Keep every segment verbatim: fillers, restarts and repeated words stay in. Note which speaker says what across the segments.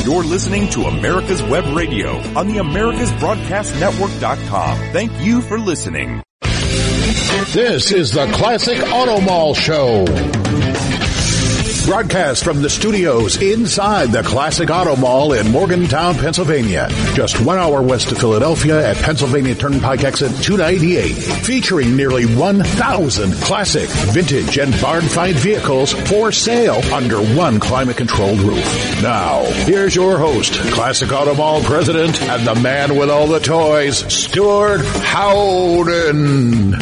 Speaker 1: You're listening to America's Web Radio on the Americas Broadcast Network dot com. Thank you for listening.
Speaker 2: This is the Classic Auto Mall Show. Broadcast from the studios inside the Classic Auto Mall in Morgantown, Pennsylvania. Just one hour west of Philadelphia at Pennsylvania Turnpike exit two ninety-eight. Featuring nearly one thousand classic, vintage, and barn-find vehicles for sale under one climate-controlled roof. Now, here's your host, Classic Auto Mall president, and the man with all the toys, Stuart Howden.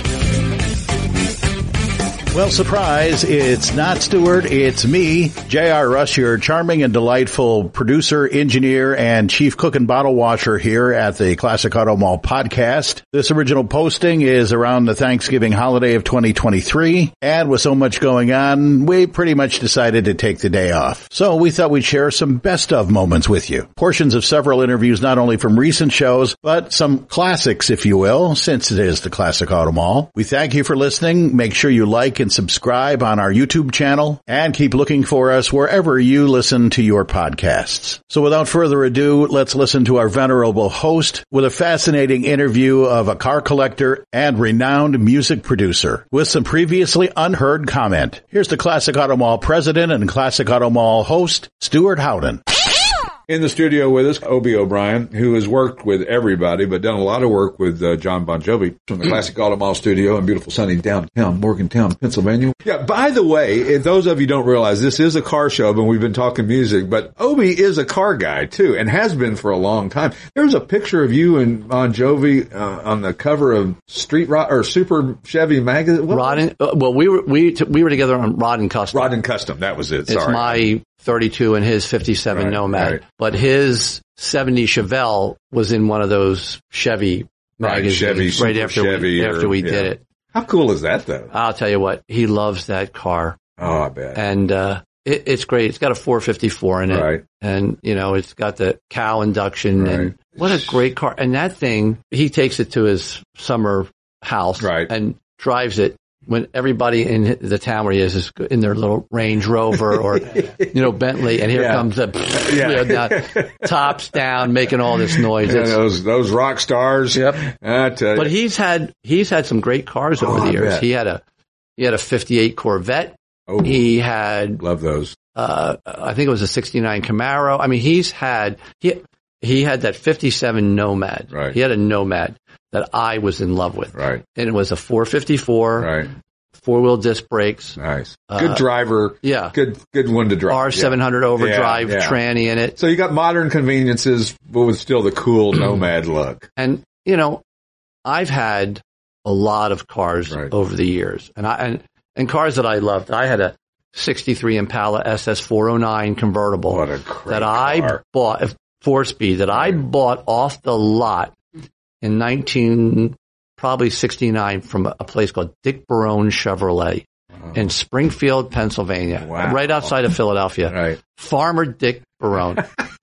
Speaker 2: Well, surprise, it's not Stuart, it's me, J R. Rush, your charming and delightful producer, engineer, and chief cook and bottle washer here at the Classic Auto Mall podcast. This original posting is around the Thanksgiving holiday of twenty twenty-three, and with so much going on, we pretty much decided to take the day off. So we thought we'd share some best of moments with you. Portions of several interviews not only from recent shows, but some classics, if you will, since it is the Classic Auto Mall. We thank you for listening. Make sure you like and subscribe on our YouTube channel, and keep looking for us wherever you listen to your podcasts. So without further ado, let's listen to our venerable host with a fascinating interview of a car collector and renowned music producer with some previously unheard comment. Here's the Classic Auto Mall president and Classic Auto Mall host, Stuart Howden.
Speaker 3: In the studio with us, Obie O'Brien, who has worked with everybody, but done a lot of work with uh, John Bon Jovi from the Classic Auto Mall studio in beautiful sunny downtown Morgantown, Pennsylvania. Yeah, by the way, if those of you don't realize, this is a car show, but we've been talking music, but Obie is a car guy, too, and has been for a long time. There's a picture of you and Bon Jovi uh, on the cover of Street Rod or Super Chevy magazine. What?
Speaker 4: Rod and, uh, well, we were we t- we were together on Rod and Custom.
Speaker 3: Rod and Custom, that was it. Sorry.
Speaker 4: It's my thirty-two and his fifty-seven
Speaker 3: right,
Speaker 4: Nomad.
Speaker 3: Right.
Speaker 4: But his seventy Chevelle was in one of those Chevy magazines
Speaker 3: right, Chevy,
Speaker 4: right after
Speaker 3: Chevy
Speaker 4: we,
Speaker 3: or,
Speaker 4: after we
Speaker 3: yeah.
Speaker 4: did it.
Speaker 3: How cool is that, though?
Speaker 4: I'll tell you what, he loves that car.
Speaker 3: Oh, I bet.
Speaker 4: And uh it, it's great. It's got a four fifty-four in it.
Speaker 3: Right.
Speaker 4: And, you know, it's got the cow induction.
Speaker 3: Right.
Speaker 4: And what a great car. And that thing, he takes it to his summer house
Speaker 3: right.
Speaker 4: and drives it when everybody in the town where he is is in their little Range Rover or, you know, Bentley, and here
Speaker 3: yeah.
Speaker 4: comes a yeah. you know, down, tops down, making all this noise.
Speaker 3: Yeah, those those rock stars.
Speaker 4: Yep.
Speaker 3: I tell you.
Speaker 4: But he's had he's had some great cars over
Speaker 3: oh,
Speaker 4: the years.
Speaker 3: Bet.
Speaker 4: He had a he had a fifty-eight Corvette.
Speaker 3: Oh,
Speaker 4: he had
Speaker 3: love those.
Speaker 4: Uh, I think it was a sixty-nine Camaro. I mean, he's had he he had that fifty-seven Nomad.
Speaker 3: Right.
Speaker 4: He had a Nomad that I was in love with.
Speaker 3: Right.
Speaker 4: And it was a four fifty-four.
Speaker 3: Right.
Speaker 4: Four-wheel disc brakes.
Speaker 3: Nice.
Speaker 4: Uh,
Speaker 3: good driver.
Speaker 4: Yeah.
Speaker 3: Good good one to drive.
Speaker 4: R seven hundred
Speaker 3: yeah.
Speaker 4: overdrive
Speaker 3: yeah, yeah.
Speaker 4: tranny in it.
Speaker 3: So you got modern conveniences, but with still the cool Nomad look.
Speaker 4: And, you know, I've had a lot of cars
Speaker 3: right.
Speaker 4: over the years. And I and, and cars that I loved. I had a sixty-three Impala S S four oh nine convertible.
Speaker 3: What a great
Speaker 4: that
Speaker 3: car.
Speaker 4: I bought, four-speed, that I bought off the lot in nineteen, probably sixty-nine, from a place called Dick Barone Chevrolet oh. in Springfield, Pennsylvania,
Speaker 3: wow.
Speaker 4: right outside of Philadelphia.
Speaker 3: Right.
Speaker 4: Farmer Dick Barone.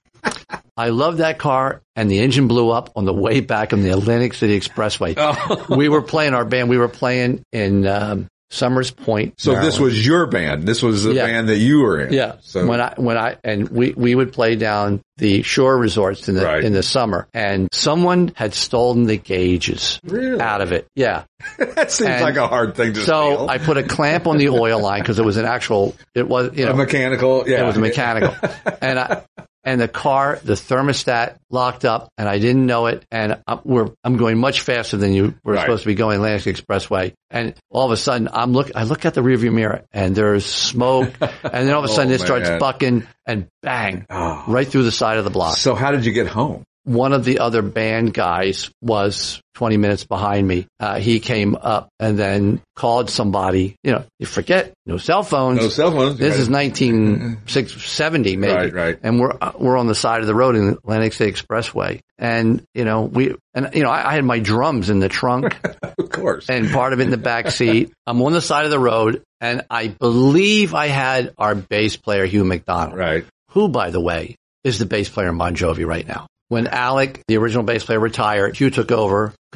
Speaker 4: I love that car, and the engine blew up on the way back on the Atlantic City Expressway. Oh. We were playing our band. We were playing in um, Summers Point,
Speaker 3: So
Speaker 4: Maryland.
Speaker 3: This was your band. This was the
Speaker 4: yeah.
Speaker 3: band that you were in.
Speaker 4: Yeah.
Speaker 3: So
Speaker 4: when I when I and we we would play down the shore resorts in the
Speaker 3: right.
Speaker 4: in the summer, and someone had stolen the gauges
Speaker 3: really?
Speaker 4: out of it. Yeah.
Speaker 3: That seems
Speaker 4: and
Speaker 3: like a hard thing to
Speaker 4: so
Speaker 3: steal.
Speaker 4: I put a clamp on the oil line because it was an actual. It was you know
Speaker 3: a mechanical. Yeah.
Speaker 4: It was a mechanical, and I. And the car, the thermostat locked up, and I didn't know it. And I'm, we're, I'm going much faster than you were
Speaker 3: right.
Speaker 4: supposed to be going Atlantic Expressway. And all of a sudden, I'm look. I look at the rearview mirror, and there's smoke. And then all of a sudden,
Speaker 3: oh,
Speaker 4: it starts
Speaker 3: man.
Speaker 4: bucking, and bang,
Speaker 3: oh.
Speaker 4: right through the side of the block.
Speaker 3: So how did you get home?
Speaker 4: One of the other band guys was twenty minutes behind me. Uh, he came up and then called somebody. You know, you forget, no cell phones.
Speaker 3: No cell phones.
Speaker 4: This
Speaker 3: right.
Speaker 4: is nineteen seventy maybe.
Speaker 3: Right, right.
Speaker 4: And we're, uh, we're on the side of the road in the Atlantic City Expressway. And, you know, we, and, you know, I, I had my drums in the trunk.
Speaker 3: Of course.
Speaker 4: And part of it in the back seat. I'm on the side of the road, and I believe I had our bass player, Hugh McDonald.
Speaker 3: Right.
Speaker 4: Who, by the way, is the bass player in Bon Jovi right now. When Alec, the original bass player, retired, Hugh took over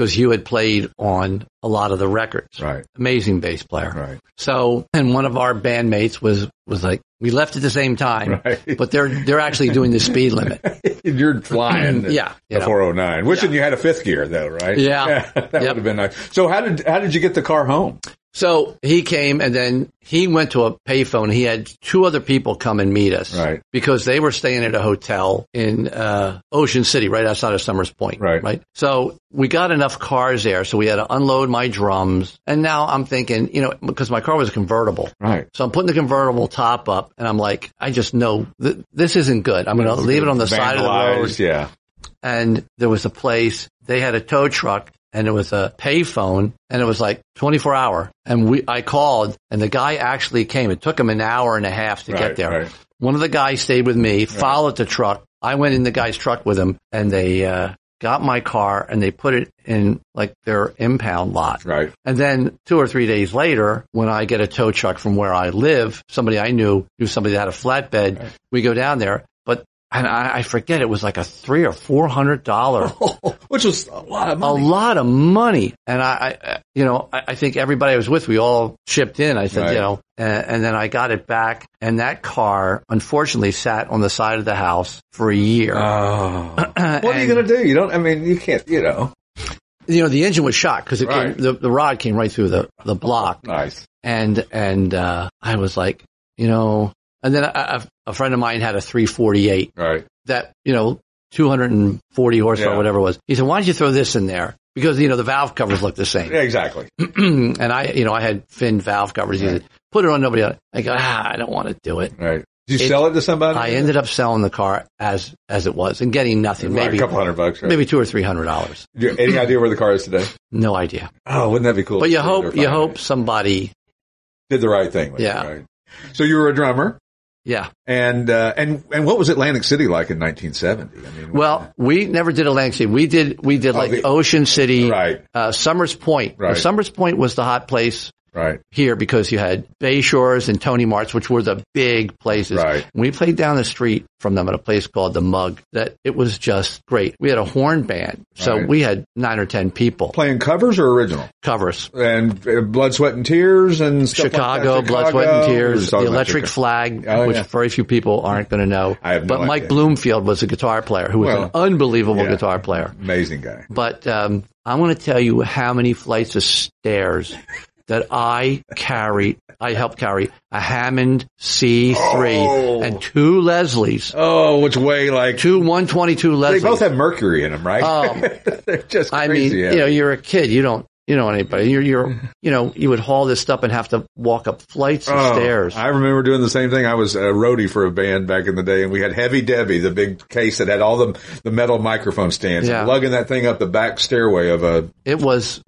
Speaker 4: because Hugh had played on a lot of the records.
Speaker 3: Right.
Speaker 4: Amazing bass player.
Speaker 3: Right.
Speaker 4: So, and one of our bandmates was, was like, we left at the same time, right. but they're, they're actually doing the speed limit.
Speaker 3: You're flying
Speaker 4: yeah,
Speaker 3: the
Speaker 4: know.
Speaker 3: four oh nine. Wishing
Speaker 4: yeah.
Speaker 3: you had a fifth gear though, right?
Speaker 4: Yeah.
Speaker 3: yeah that
Speaker 4: yep.
Speaker 3: would have been nice. So how did, how did you get the car home?
Speaker 4: So he came and then he went to a payphone. He had two other people come and meet us.
Speaker 3: Right.
Speaker 4: Because they were staying at a hotel in, uh, Ocean City, right outside of Summers Point.
Speaker 3: Right.
Speaker 4: Right. So we got enough cars there. So we had to unload my drums. And now I'm thinking, you know, because my car was a convertible.
Speaker 3: Right.
Speaker 4: So I'm putting the convertible top up and I'm like, I just know th- this isn't good. I'm going to leave it on the side of the road.
Speaker 3: Yeah.
Speaker 4: And there was a place, they had a tow truck. And it was a payphone, and it was like twenty-four hour. And we, I called, and the guy actually came. It took him an hour and a half to
Speaker 3: right,
Speaker 4: get there. Right. One of the guys stayed with me, followed right. the truck. I went in the guy's truck with him, and they uh got my car, and they put it in like their impound lot.
Speaker 3: Right.
Speaker 4: And then two or three days later, when I get a tow truck from where I live, somebody I knew, knew somebody that had a flatbed, right. we go down there. But And I, I forget, it was like a three or four hundred dollar,
Speaker 3: oh, which was a lot of money.
Speaker 4: A lot of money. And I, I you know, I, I think everybody I was with, we all chipped in. I said, right. you know, and, and then I got it back. And that car, unfortunately, sat on the side of the house for a year.
Speaker 3: Oh. What are you going to do? You don't. I mean, you can't. You know.
Speaker 4: You know, the engine was shot because right. the the rod came right through the the block.
Speaker 3: Nice.
Speaker 4: And and uh I was like, you know. And then a, a friend of mine had a three forty-eight.
Speaker 3: Right.
Speaker 4: That, you know, two hundred forty horsepower,
Speaker 3: yeah.
Speaker 4: whatever it was. He said, why don't you throw this in there? Because, you know, the valve covers look the same.
Speaker 3: Yeah, exactly.
Speaker 4: And I, you know, I had finned valve covers. He
Speaker 3: right.
Speaker 4: said, put it on nobody else. I go, ah, I don't want to do it.
Speaker 3: Right. Did you
Speaker 4: it,
Speaker 3: sell it to somebody?
Speaker 4: I ended up selling the car as, as it was and getting nothing.
Speaker 3: Right,
Speaker 4: maybe
Speaker 3: a couple hundred bucks, right?
Speaker 4: Maybe two or three hundred dollars.
Speaker 3: Do you have any idea where the car is today?
Speaker 4: No idea.
Speaker 3: Oh, wouldn't that be cool?
Speaker 4: But you hope, you hope somebody
Speaker 3: did the right thing with
Speaker 4: yeah.
Speaker 3: it, right? So you were a drummer.
Speaker 4: Yeah.
Speaker 3: And, uh, and, and what was Atlantic City like in nineteen seventy? I mean,
Speaker 4: well, we never did Atlantic City. We did, we did oh, like the, Ocean City,
Speaker 3: right.
Speaker 4: uh, Summers Point.
Speaker 3: Right.
Speaker 4: Summers Point was the hot place.
Speaker 3: Right.
Speaker 4: Here because you had Bay Shores and Tony Mart's, which were the big places.
Speaker 3: Right.
Speaker 4: We played down the street from them at a place called The Mug. That it was just great. We had a horn band. So
Speaker 3: right.
Speaker 4: we had nine or ten people.
Speaker 3: Playing covers or original?
Speaker 4: Covers.
Speaker 3: And uh, Blood, Sweat and Tears and stuff
Speaker 4: Chicago,
Speaker 3: like that.
Speaker 4: Blood, Sweat and Tears, The Electric
Speaker 3: Chicago.
Speaker 4: Flag,
Speaker 3: oh,
Speaker 4: which
Speaker 3: yeah.
Speaker 4: very few people aren't going to know.
Speaker 3: I have no
Speaker 4: But
Speaker 3: idea.
Speaker 4: Mike Bloomfield was a guitar player who was
Speaker 3: well,
Speaker 4: an unbelievable
Speaker 3: yeah.
Speaker 4: guitar player.
Speaker 3: Amazing guy.
Speaker 4: But um, I want to tell you how many flights of stairs that I carried, I helped carry a Hammond C three
Speaker 3: oh.
Speaker 4: and two Leslies.
Speaker 3: Oh, which weigh like
Speaker 4: two one twenty-two Leslies.
Speaker 3: They both have mercury in them, right?
Speaker 4: Um,
Speaker 3: They're just crazy.
Speaker 4: I mean,
Speaker 3: yeah.
Speaker 4: you know, you're a kid. You don't, you know anybody. You're, you're, you know, you would haul this stuff and have to walk up flights of
Speaker 3: oh,
Speaker 4: stairs.
Speaker 3: I remember doing the same thing. I was a roadie for a band back in the day, and we had Heavy Debbie, the big case that had all the the metal microphone stands,
Speaker 4: yeah.
Speaker 3: and lugging that thing up the back stairway of a.
Speaker 4: It was.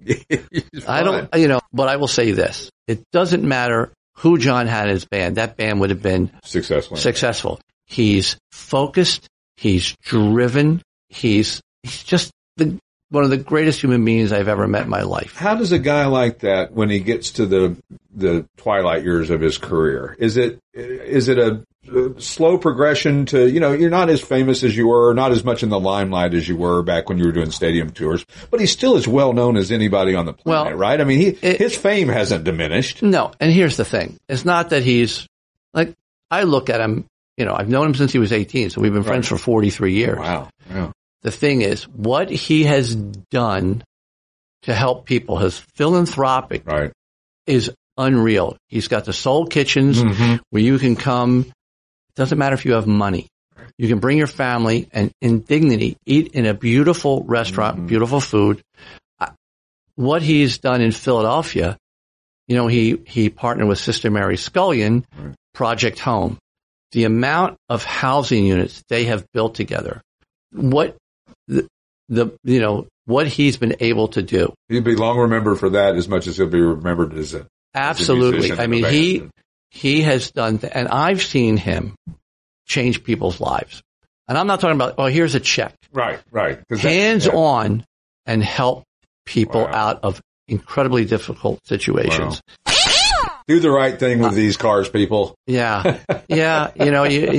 Speaker 4: I don't, you know, but I will say this: it doesn't matter who John had in his band. That band would have been
Speaker 3: successful.
Speaker 4: Successful. He's focused. He's driven. He's he's just the. One of the greatest human beings I've ever met in my life.
Speaker 3: How does a guy like that, when he gets to the the twilight years of his career, is it is it a, a slow progression to, you know, you're not as famous as you were, not as much in the limelight as you were back when you were doing stadium tours, but he's still as well known as anybody on the planet,
Speaker 4: well,
Speaker 3: right? I mean, he
Speaker 4: it,
Speaker 3: his fame hasn't diminished.
Speaker 4: No, and here's the thing: it's not that he's like I look at him. You know, I've known him since he was eighteen, so we've been friends right. for forty-three years.
Speaker 3: Wow. Yeah.
Speaker 4: The thing is, what he has done to help people, his philanthropic,
Speaker 3: right.
Speaker 4: is unreal. He's got the Soul Kitchens
Speaker 3: mm-hmm.
Speaker 4: where you can come. It doesn't matter if you have money. You can bring your family and in dignity eat in a beautiful restaurant, mm-hmm. beautiful food. What he's done in Philadelphia, you know, he, he partnered with Sister Mary Scullion,
Speaker 3: right.
Speaker 4: Project Home. The amount of housing units they have built together, what the, the you know, what he's been able to do.
Speaker 3: He'll be long remembered for that as much as he'll be remembered as a
Speaker 4: absolutely.
Speaker 3: As a
Speaker 4: I mean, he he has done, th- and I've seen him change people's lives. And I'm not talking about, oh, here's a check.
Speaker 3: Right, right.
Speaker 4: Hands
Speaker 3: that, yeah.
Speaker 4: on and help people
Speaker 3: wow.
Speaker 4: out of incredibly difficult situations.
Speaker 3: Wow. Do the right thing with uh, these cars, people.
Speaker 4: Yeah, yeah. You know, you, you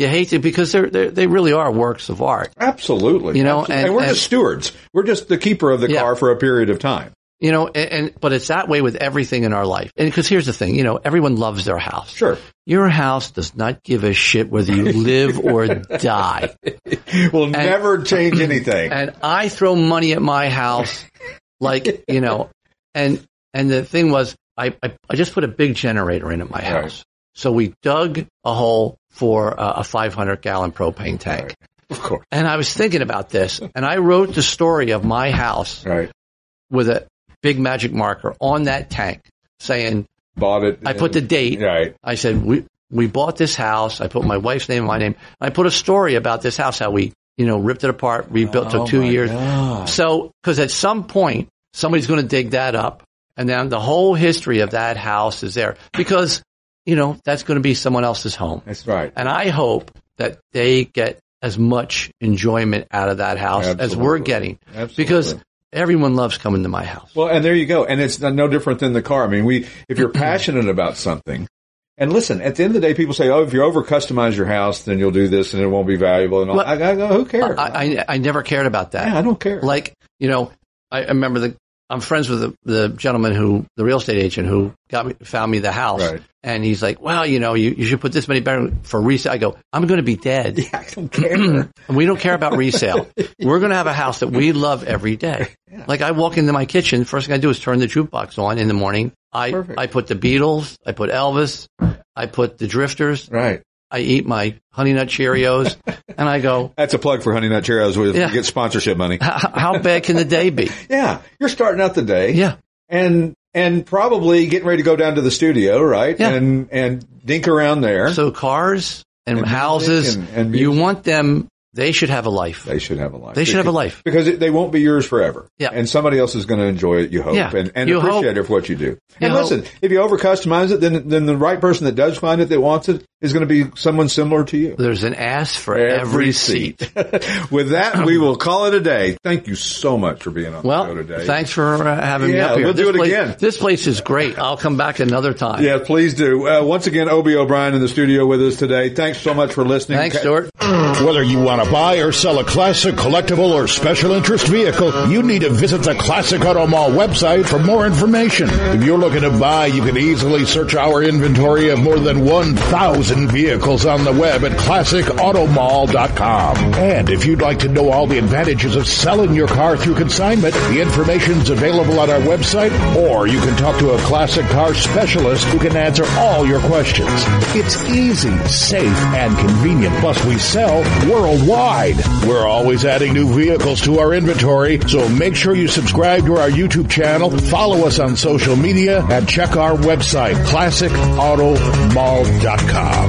Speaker 4: You hate to because they're, they're they really are works of art.
Speaker 3: Absolutely.
Speaker 4: You know,
Speaker 3: Absolutely.
Speaker 4: and,
Speaker 3: and we're
Speaker 4: and,
Speaker 3: just stewards. We're just the keeper of the
Speaker 4: yeah.
Speaker 3: car for a period of time.
Speaker 4: You know, and, and but it's that way with everything in our life. And because here's the thing, you know, everyone loves their house.
Speaker 3: Sure.
Speaker 4: Your house does not give a shit whether you live or die.
Speaker 3: Will
Speaker 4: and,
Speaker 3: never change anything.
Speaker 4: And I throw money at my house, like you know, and and the thing was, I I, I just put a big generator in at my house.
Speaker 3: Right.
Speaker 4: So we dug a hole for uh, a five hundred gallon propane tank.
Speaker 3: Right. Of course.
Speaker 4: And I was thinking about this, and I wrote the story of my house
Speaker 3: right.
Speaker 4: with a big magic marker on that tank saying,
Speaker 3: bought it.
Speaker 4: I put the date.
Speaker 3: Right.
Speaker 4: I said, we, we bought this house. I put my wife's name and my name. I put a story about this house, how we, you know, ripped it apart, rebuilt,
Speaker 3: oh
Speaker 4: took two years.
Speaker 3: God.
Speaker 4: So, cause at some point, somebody's going to dig that up, and then the whole history of that house is there because, you know, that's going to be someone else's home.
Speaker 3: That's right.
Speaker 4: And I hope that they get as much enjoyment out of that house
Speaker 3: Absolutely.
Speaker 4: as we're getting.
Speaker 3: Absolutely.
Speaker 4: Because everyone loves coming to my house.
Speaker 3: Well, and there you go. And it's no different than the car. I mean, we, if you're passionate about something, and listen, at the end of the day, people say, oh, if you over customize your house, then you'll do this and it won't be valuable. And all.
Speaker 4: Well,
Speaker 3: I, I go, who cares?
Speaker 4: I, I, I never cared about that.
Speaker 3: Yeah, I don't care.
Speaker 4: Like, you know, I remember the, I'm friends with the, the gentleman who, the real estate agent who got me, found me the house.
Speaker 3: Right.
Speaker 4: And he's like, well, you know, you, you should put this many bedrooms for resale. I go, I'm going to be dead.
Speaker 3: Yeah, I don't care.
Speaker 4: And we don't care about resale. We're going to have a house that we love every day.
Speaker 3: Yeah.
Speaker 4: Like I walk into my kitchen, first thing I do is turn the jukebox on in the morning. I,
Speaker 3: Perfect.
Speaker 4: I put the Beatles, I put Elvis, I put the Drifters.
Speaker 3: Right.
Speaker 4: I eat my Honey Nut Cheerios, and I go,
Speaker 3: that's a plug for Honey Nut Cheerios. We
Speaker 4: Yeah.
Speaker 3: get sponsorship money.
Speaker 4: how, how bad can the day be?
Speaker 3: Yeah. You're starting out the day.
Speaker 4: Yeah.
Speaker 3: And, and probably getting ready to go down to the studio, right?
Speaker 4: Yeah.
Speaker 3: And, and dink around there.
Speaker 4: So cars and,
Speaker 3: And
Speaker 4: houses,
Speaker 3: music and- and
Speaker 4: you
Speaker 3: music.
Speaker 4: want them, they should have a life.
Speaker 3: They should have a life.
Speaker 4: They should have a life.
Speaker 3: Because it, they won't be yours forever.
Speaker 4: Yeah.
Speaker 3: And somebody else is going to enjoy it, you hope,
Speaker 4: Yeah.
Speaker 3: and, and
Speaker 4: You
Speaker 3: appreciate
Speaker 4: hope.
Speaker 3: it for what you do.
Speaker 4: You
Speaker 3: And
Speaker 4: hope.
Speaker 3: listen, if you over customize it, then, then the right person that does find it that wants it is going to be someone similar to you.
Speaker 4: There's an ass for every, seat.
Speaker 3: With that, we will call it a day. Thank you so much for being on
Speaker 4: Well,
Speaker 3: the show today.
Speaker 4: thanks for uh, having me
Speaker 3: Yeah,
Speaker 4: up here.
Speaker 3: we'll
Speaker 4: this
Speaker 3: do it
Speaker 4: place,
Speaker 3: again.
Speaker 4: This place is great. I'll come back another time.
Speaker 3: Yeah, please do. Uh, once again, Obie O'Brien in the studio with us today. Thanks so much for listening.
Speaker 4: Thanks, Stuart.
Speaker 2: Whether you want to buy or sell a classic, collectible, or special interest vehicle, you need to visit the Classic Auto Mall website for more information. If you're looking to buy, you can easily search our inventory of more than one thousand vehicles on the web at classic auto mall dot com. And if you'd like to know all the advantages of selling your car through consignment, the information's available on our website, or you can talk to a classic car specialist who can answer all your questions. It's easy, safe, and convenient. Plus, we sell worldwide. We're always adding new vehicles to our inventory, so make sure you subscribe to our YouTube channel, follow us on social media, and check our website, classic auto mall dot com.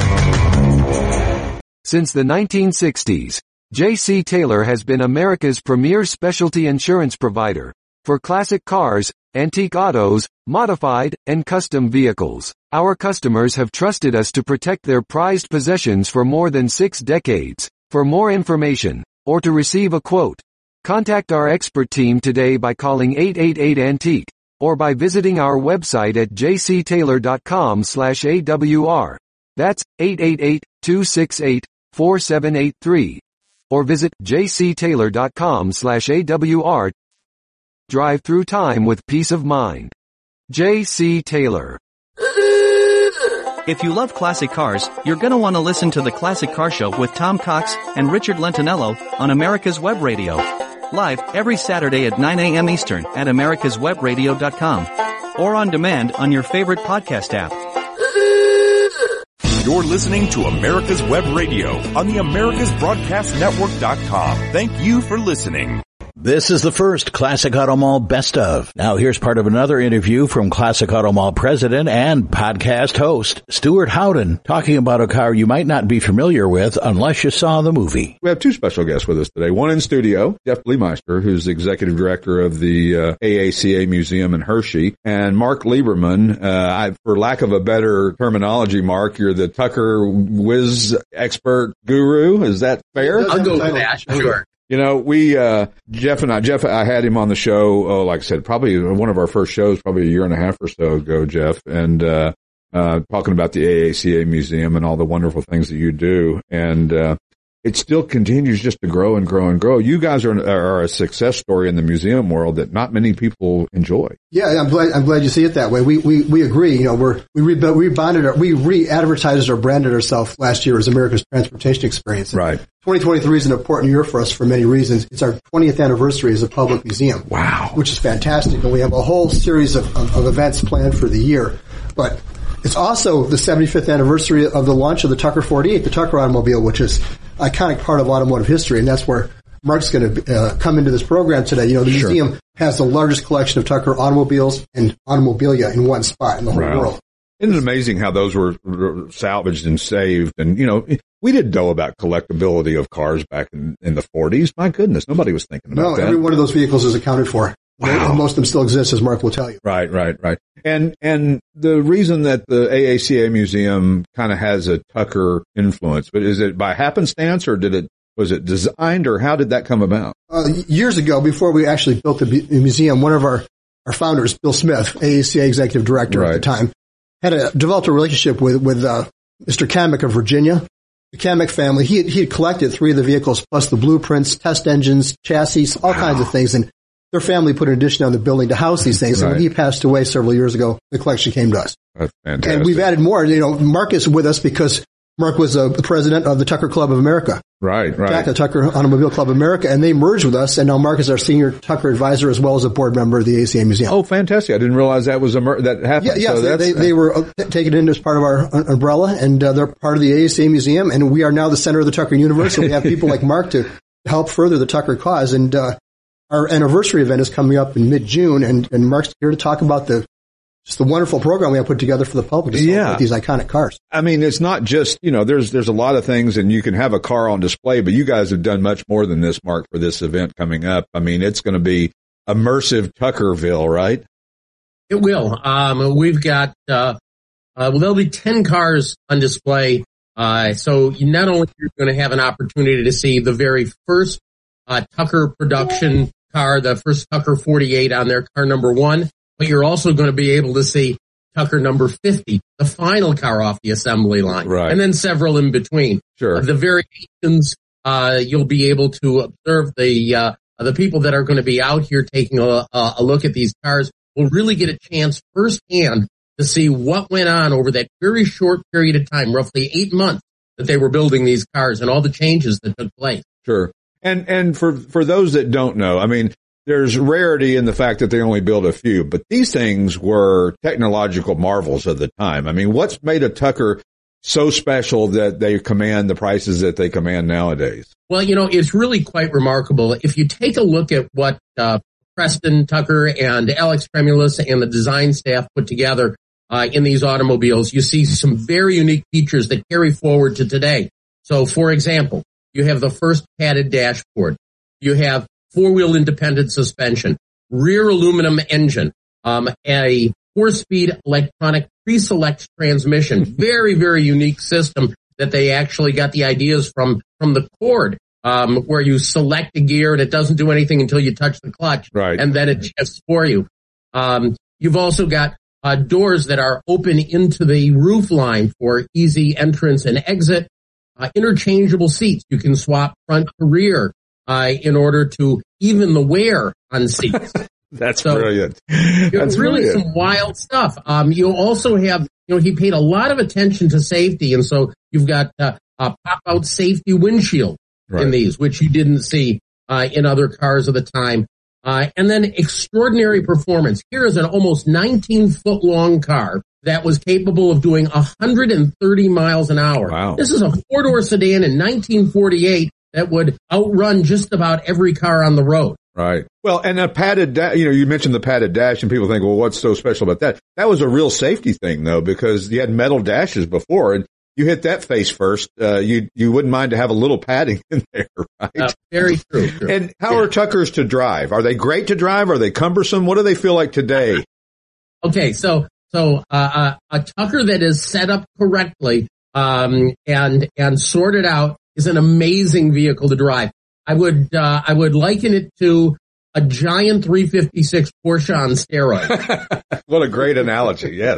Speaker 5: Since the nineteen sixties, J C. Taylor has been America's premier specialty insurance provider for classic cars, antique autos, modified, and custom vehicles. Our customers have trusted us to protect their prized possessions for more than six decades. For more information, or to receive a quote, contact our expert team today by calling eight eight eight antique, or by visiting our website at j c taylor dot com slash A W R. That's eight eight eight, two six eight, four seven eight three. Or visit j c taylor dot com slash A W R. Drive through time with peace of mind. J C. Taylor.
Speaker 6: If you love classic cars, you're gonna want to listen to the Classic Car Show with Tom Cox and Richard Lentinello on America's Web Radio. Live every Saturday at nine a.m. Eastern at americas web radio dot com. Or on demand on your favorite podcast app.
Speaker 1: You're listening to America's Web Radio on the americas broadcast network dot com. Thank you for listening.
Speaker 2: This is the first Classic Auto Mall Best Of. Now here's part of another interview from Classic Auto Mall president and podcast host, Stuart Howden, talking about a car you might not be familiar with unless you saw the movie.
Speaker 3: We have two special guests with us today. One in studio, Jeff Leemeister, who's the executive director of the uh, A A C A Museum in Hershey, and Mark Lieberman. Uh, I, for lack of a better terminology, Mark, you're the Tucker Whiz expert guru. Is that fair?
Speaker 7: I'll go with that, sure.
Speaker 3: You know, we, uh, Jeff and I, Jeff, I had him on the show, oh, like I said, probably one of our first shows, probably a year and a half or so ago, Jeff. And, uh, uh, talking about the A A C A Museum and all the wonderful things that you do. And, uh, it still continues just to grow and grow and grow. You guys are, are a success story in the museum world that not many people enjoy.
Speaker 7: Yeah, I'm glad, I'm glad you see it that way. We, we, we agree. You know, we're, we re, we bonded, our, we re-advertised or branded ourselves last year as America's Transportation Experience.
Speaker 3: Right.
Speaker 7: twenty twenty-three is an important year for us for many reasons. It's our twentieth anniversary as a public museum.
Speaker 3: Wow.
Speaker 7: Which is fantastic. And we have a whole series of, of, of events planned for the year. But it's also the seventy-fifth anniversary of the launch of the Tucker forty-eight, the Tucker automobile, which is an iconic part of automotive history. And that's where Mark's going to uh, come into this program today. You know, the sure. museum has the largest collection of Tucker automobiles and automobilia in one spot in the whole
Speaker 3: wow.
Speaker 7: world.
Speaker 3: Isn't it amazing how those were salvaged and saved? And, you know, we didn't know about collectability of cars back in, in the forties. My goodness, nobody was thinking about
Speaker 7: no,
Speaker 3: that.
Speaker 7: No, every one of those vehicles is accounted for.
Speaker 3: Wow.
Speaker 7: And most of them still exist, as Mark will tell you.
Speaker 3: Right, right, right. And and the reason that the A A C A Museum kind of has a Tucker influence, but is it by happenstance, or did it was it designed, or how did that come about?
Speaker 7: Uh, years ago, before we actually built the museum, one of our, our founders, Bill Smith, A A C A executive director right. at the time, had a, developed a relationship with with uh, Mister Kamek of Virginia. The Kamek family, he had, he had collected three of the vehicles, plus the blueprints, test engines, chassis, all wow. kinds of things, and their family put an addition on the building to house these things. Right. And when he passed away several years ago, the collection came to us.
Speaker 3: That's fantastic.
Speaker 7: And we've added more. You know, Mark is with us because Mark was uh, the president of the Tucker Club of America.
Speaker 3: Right, right.
Speaker 7: Jack, the Tucker Automobile Club of America, and they merged with us. And now Mark is our senior Tucker advisor as well as a board member of the A A C A Museum.
Speaker 3: Oh, fantastic! I didn't realize that was a mer- that happened.
Speaker 7: Yeah, yeah.
Speaker 3: So
Speaker 7: they,
Speaker 3: that's,
Speaker 7: they, they were uh, taken in as part of our uh, umbrella, and uh, they're part of the A A C A Museum. And we are now the center of the Tucker universe. And we have people like Mark to help further the Tucker cause. And uh, our anniversary event is coming up in mid-June, and, and Mark's here to talk about the just the wonderful program we have put together for the public to celebrate these iconic cars.
Speaker 3: I mean, it's not just, you know, there's there's a lot of things, and you can have a car on display, but you guys have done much more than this, Mark, for this event coming up. I mean, it's going to be immersive Tuckerville, right?
Speaker 8: It will. Um, we've got, uh, uh, well, there'll be ten cars on display. Uh, so you not only you're going to have an opportunity to see the very first uh, Tucker production car, the first Tucker forty-eight on their car number one, but you're also going to be able to see Tucker number fifty, the final car off the assembly line,
Speaker 3: right.
Speaker 8: and then several in between.
Speaker 3: Sure.
Speaker 8: Uh, the variations, uh, you'll be able to observe the, uh, the people that are going to be out here taking a, a look at these cars will really get a chance firsthand to see what went on over that very short period of time, roughly eight months that they were building these cars and all the changes that took place.
Speaker 3: Sure. And, and for, for those that don't know, I mean, there's rarity in the fact that they only build a few, but these things were technological marvels of the time. I mean, what's made a Tucker so special that they command the prices that they command nowadays?
Speaker 8: Well, you know, it's really quite remarkable. If you take a look at what uh, Preston Tucker and Alex Tremulous and the design staff put together uh, in these automobiles, you see some very unique features that carry forward to today. So, for example, you have the first padded dashboard. You have four-wheel independent suspension, rear aluminum engine, um, a four-speed electronic pre-select transmission. Very, very unique system that they actually got the ideas from, from the Cord, um, where you select a gear and it doesn't do anything until you touch the clutch.
Speaker 3: Right.
Speaker 8: And then it shifts for you. Um, you've also got uh, doors that are open into the roof line for easy entrance and exit. Uh, interchangeable seats. You can swap front to rear uh, in order to even the wear on seats.
Speaker 3: That's
Speaker 8: so,
Speaker 3: brilliant.
Speaker 8: That's really
Speaker 3: brilliant.
Speaker 8: Some wild stuff. Um, you also have, you know, he paid a lot of attention to safety, and so you've got uh, a pop-out safety windshield right. in these, which you didn't see uh, in other cars of the time. Uh, and then extraordinary performance. Here is an almost nineteen-foot-long car that was capable of doing one hundred thirty miles an hour.
Speaker 3: Wow.
Speaker 8: This is a four-door sedan in nineteen forty-eight that would outrun just about every car on the road.
Speaker 3: Right. Well, and a padded dash, you know, you mentioned the padded dash and people think, well, what's so special about that? That was a real safety thing, though, because you had metal dashes before, and you hit that face first, uh, you, you wouldn't mind to have a little padding in there, right?
Speaker 8: Uh, very true, true.
Speaker 3: And how
Speaker 8: yeah.
Speaker 3: are Tuckers to drive? Are they great to drive? Are they cumbersome? What do they feel like today?
Speaker 8: Okay, so, so, uh, a Tucker that is set up correctly, um, and, and sorted out is an amazing vehicle to drive. I would, uh, I would liken it to a giant three fifty-six Porsche on steroids.
Speaker 3: What a great analogy. Yes.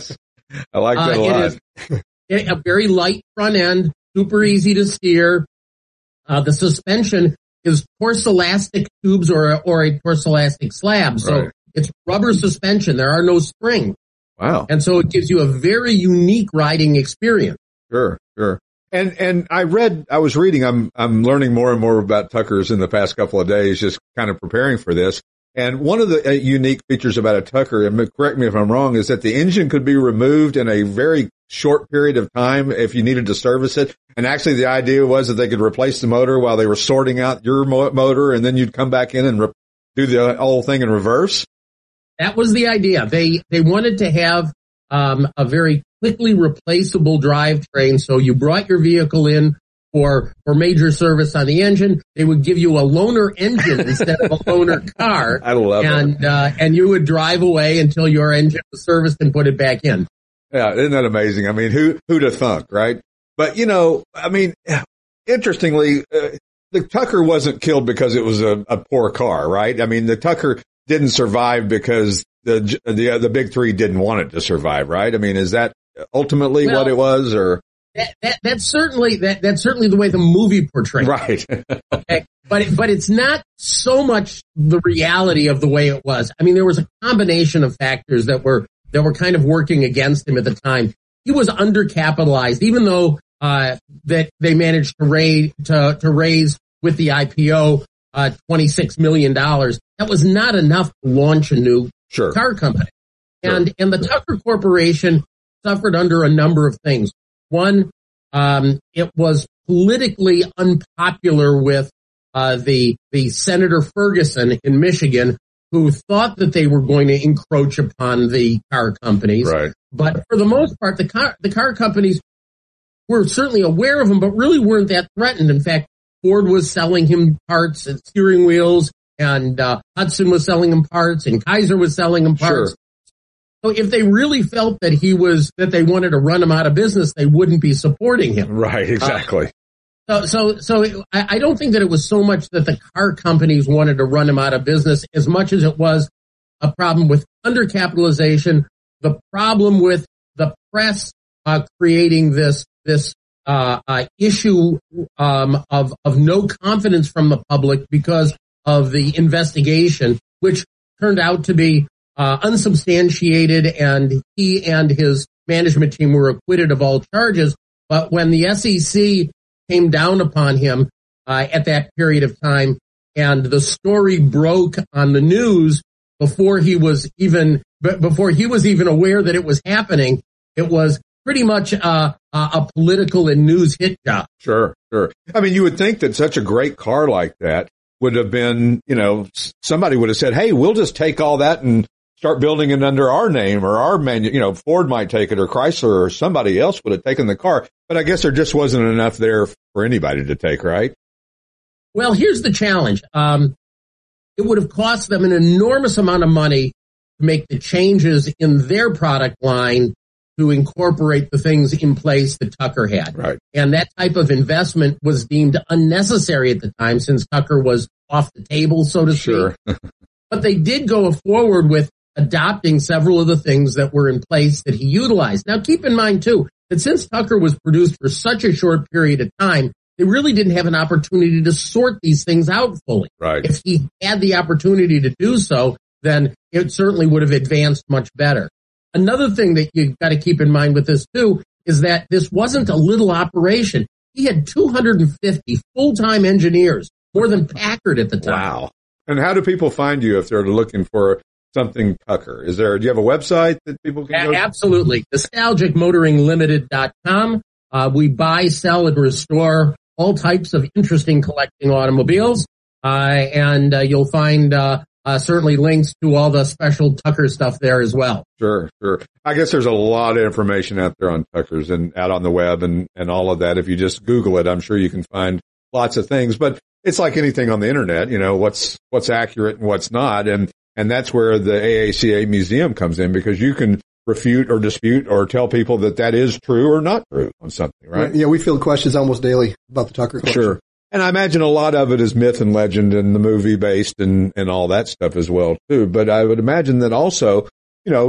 Speaker 3: I like that uh, a lot.
Speaker 8: It is a very light front end, super easy to steer. Uh, the suspension is torsioelastic tubes or, or a torsioelastic slab. So right. It's rubber suspension. There are no springs.
Speaker 3: Wow.
Speaker 8: And so it gives you a very unique riding experience.
Speaker 3: Sure, sure. And, and I read, I was reading, I'm, I'm learning more and more about Tuckers in the past couple of days, just kind of preparing for this. And one of the uh, unique features about a Tucker, and correct me if I'm wrong, is that the engine could be removed in a very short period of time if you needed to service it. And actually the idea was that they could replace the motor while they were sorting out your mo- motor, and then you'd come back in and re- do the whole thing in reverse.
Speaker 8: That was the idea. They, they wanted to have, um, a very quickly replaceable drivetrain. So you brought your vehicle in for, for major service on the engine. They would give you a loaner engine instead of a loaner car.
Speaker 3: I love
Speaker 8: and,
Speaker 3: it.
Speaker 8: Uh, and you would drive away until your engine was serviced and put it back in.
Speaker 3: Yeah. Isn't that amazing? I mean, who, who'd have thunk, right? But you know, I mean, interestingly, uh, the Tucker wasn't killed because it was a, a poor car, right? I mean, the Tucker didn't survive because the, the, the big three didn't want it to survive, right? I mean, is that ultimately well, what it was, or?
Speaker 8: That, that, that's certainly, that, that's certainly the way the movie portrayed it.
Speaker 3: Right.
Speaker 8: Okay. But, it, but it's not so much the reality of the way it was. I mean, there was a combination of factors that were, that were kind of working against him at the time. He was undercapitalized, even though, uh, that they managed to raise, to, to raise with the I P O, uh, twenty-six million dollars. That was not enough to launch a new
Speaker 3: sure.
Speaker 8: car company.
Speaker 3: Sure.
Speaker 8: And, and the Tucker Corporation suffered under a number of things. One, um, it was politically unpopular with, uh, the, the Senator Ferguson in Michigan, who thought that they were going to encroach upon the car companies.
Speaker 3: Right.
Speaker 8: But for the most part, the car, the car companies were certainly aware of them, but really weren't that threatened. In fact, Ford was selling him parts and steering wheels, and uh, Hudson was selling him parts, and Kaiser was selling him parts.
Speaker 3: Sure.
Speaker 8: So if they really felt that he was, that they wanted to run him out of business, they wouldn't be supporting him.
Speaker 3: Right, exactly.
Speaker 8: Uh, so, so, so it, I, I don't think that it was so much that the car companies wanted to run him out of business as much as it was a problem with undercapitalization, the problem with the press uh, creating this, this uh, uh, issue um, of, of no confidence from the public because of the investigation, which turned out to be Uh, unsubstantiated, and he and his management team were acquitted of all charges. But when the S E C came down upon him uh, at that period of time, and the story broke on the news before he was even before he was even aware that it was happening, it was pretty much uh, a political and news hit job.
Speaker 3: Sure, sure. I mean, you would think that such a great car like that would have been, you know, somebody would have said, "Hey, we'll just take all that and start building it under our name, or our manu, you know, Ford might take it, or Chrysler, or somebody else would have taken the car." But I guess there just wasn't enough there for anybody to take, right?
Speaker 8: Well, here's the challenge. Um, it would have cost them an enormous amount of money to make the changes in their product line to incorporate the things in place that Tucker had.
Speaker 3: Right.
Speaker 8: And that type of investment was deemed unnecessary at the time, since Tucker was off the table, so to
Speaker 3: sure.
Speaker 8: speak. But they did go forward with adopting several of the things that were in place that he utilized. Now, keep in mind, too, that since Tucker was produced for such a short period of time, they really didn't have an opportunity to sort these things out fully.
Speaker 3: Right.
Speaker 8: If he had the opportunity to do so, then it certainly would have advanced much better. Another thing that you've got to keep in mind with this, too, is that this wasn't a little operation. He had two hundred fifty full-time engineers, more than Packard at the time.
Speaker 3: Wow. And how do people find you if they're looking for something Tucker? Is there, do you have a website that people can go to?
Speaker 8: Absolutely. nostalgic motoring limited dot com. Uh, we buy, sell, and restore all types of interesting collecting automobiles. Uh, and uh, you'll find uh, uh, certainly links to all the special Tucker stuff there as well.
Speaker 3: Sure, sure. I guess there's a lot of information out there on Tuckers and out on the web and, and all of that. If you just Google it, I'm sure you can find lots of things. But it's like anything on the internet, you know, what's what's accurate and what's not. And And that's where the A A C A Museum comes in, because you can refute or dispute or tell people that that is true or not true on something, right?
Speaker 7: Yeah, we field questions almost daily about the Tucker collection.
Speaker 3: Sure. And I imagine a lot of it is myth and legend and the movie based and, and all that stuff as well, too. But I would imagine that also, you know,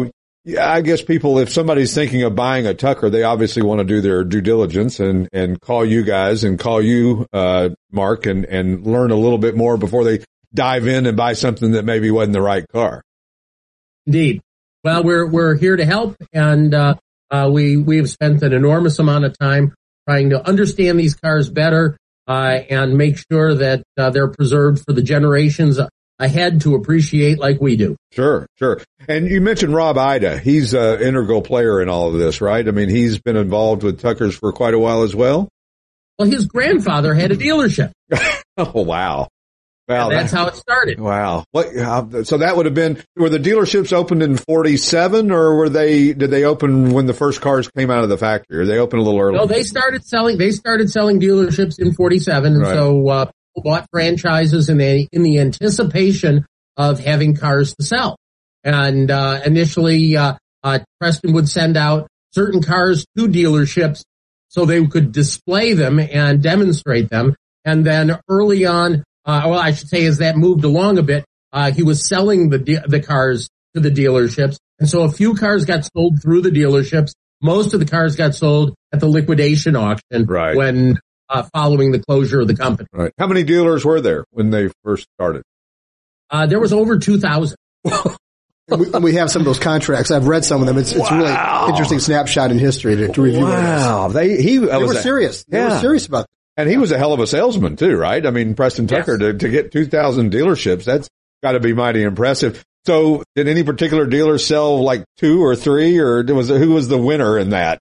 Speaker 3: yeah, I guess people, if somebody's thinking of buying a Tucker, they obviously want to do their due diligence and, and call you guys and call you, uh, Mark, and, and learn a little bit more before they dive in and buy something that maybe wasn't the right car.
Speaker 8: Indeed. Well, we're, we're here to help, and, uh, uh, we, we've spent an enormous amount of time trying to understand these cars better, uh, and make sure that, uh, they're preserved for the generations ahead to appreciate like we do.
Speaker 3: Sure, sure. And you mentioned Rob Ida. He's an integral player in all of this, right? I mean, he's been involved with Tuckers for quite a while as well.
Speaker 8: Well, his grandfather had a dealership.
Speaker 3: Oh, wow. Wow.
Speaker 8: And that's
Speaker 3: that,
Speaker 8: how it started.
Speaker 3: Wow. What, how, so that would have been, were the dealerships opened in forty-seven, or were they, did they open when the first cars came out of the factory, or they opened a little early?
Speaker 8: No, they started selling, they started selling dealerships in forty-seven. And right. so, uh, bought franchises in the, in the anticipation of having cars to sell. And, uh, initially, uh, uh, Preston would send out certain cars to dealerships so they could display them and demonstrate them. And then early on, uh, well, I should say as that moved along a bit, uh, he was selling the, de- the cars to the dealerships. And so a few cars got sold through the dealerships. Most of the cars got sold at the liquidation auction.
Speaker 3: Right.
Speaker 8: When, Uh, following the closure of the company.
Speaker 3: Right. How many dealers were there when they first started?
Speaker 8: Uh, there was over two thousand.
Speaker 7: we, we have some of those contracts. I've read some of them. It's, it's wow. a really interesting snapshot in history to, to review.
Speaker 3: Wow. They, he,
Speaker 7: they
Speaker 3: was
Speaker 7: were
Speaker 3: a,
Speaker 7: serious. They
Speaker 3: yeah.
Speaker 7: were serious about that.
Speaker 3: And he was a hell of a salesman too, right? I mean, Preston Tucker, yes. to, to get two thousand dealerships, that's got to be mighty impressive. So did any particular dealer sell like two or three, or was it, who was the winner in that?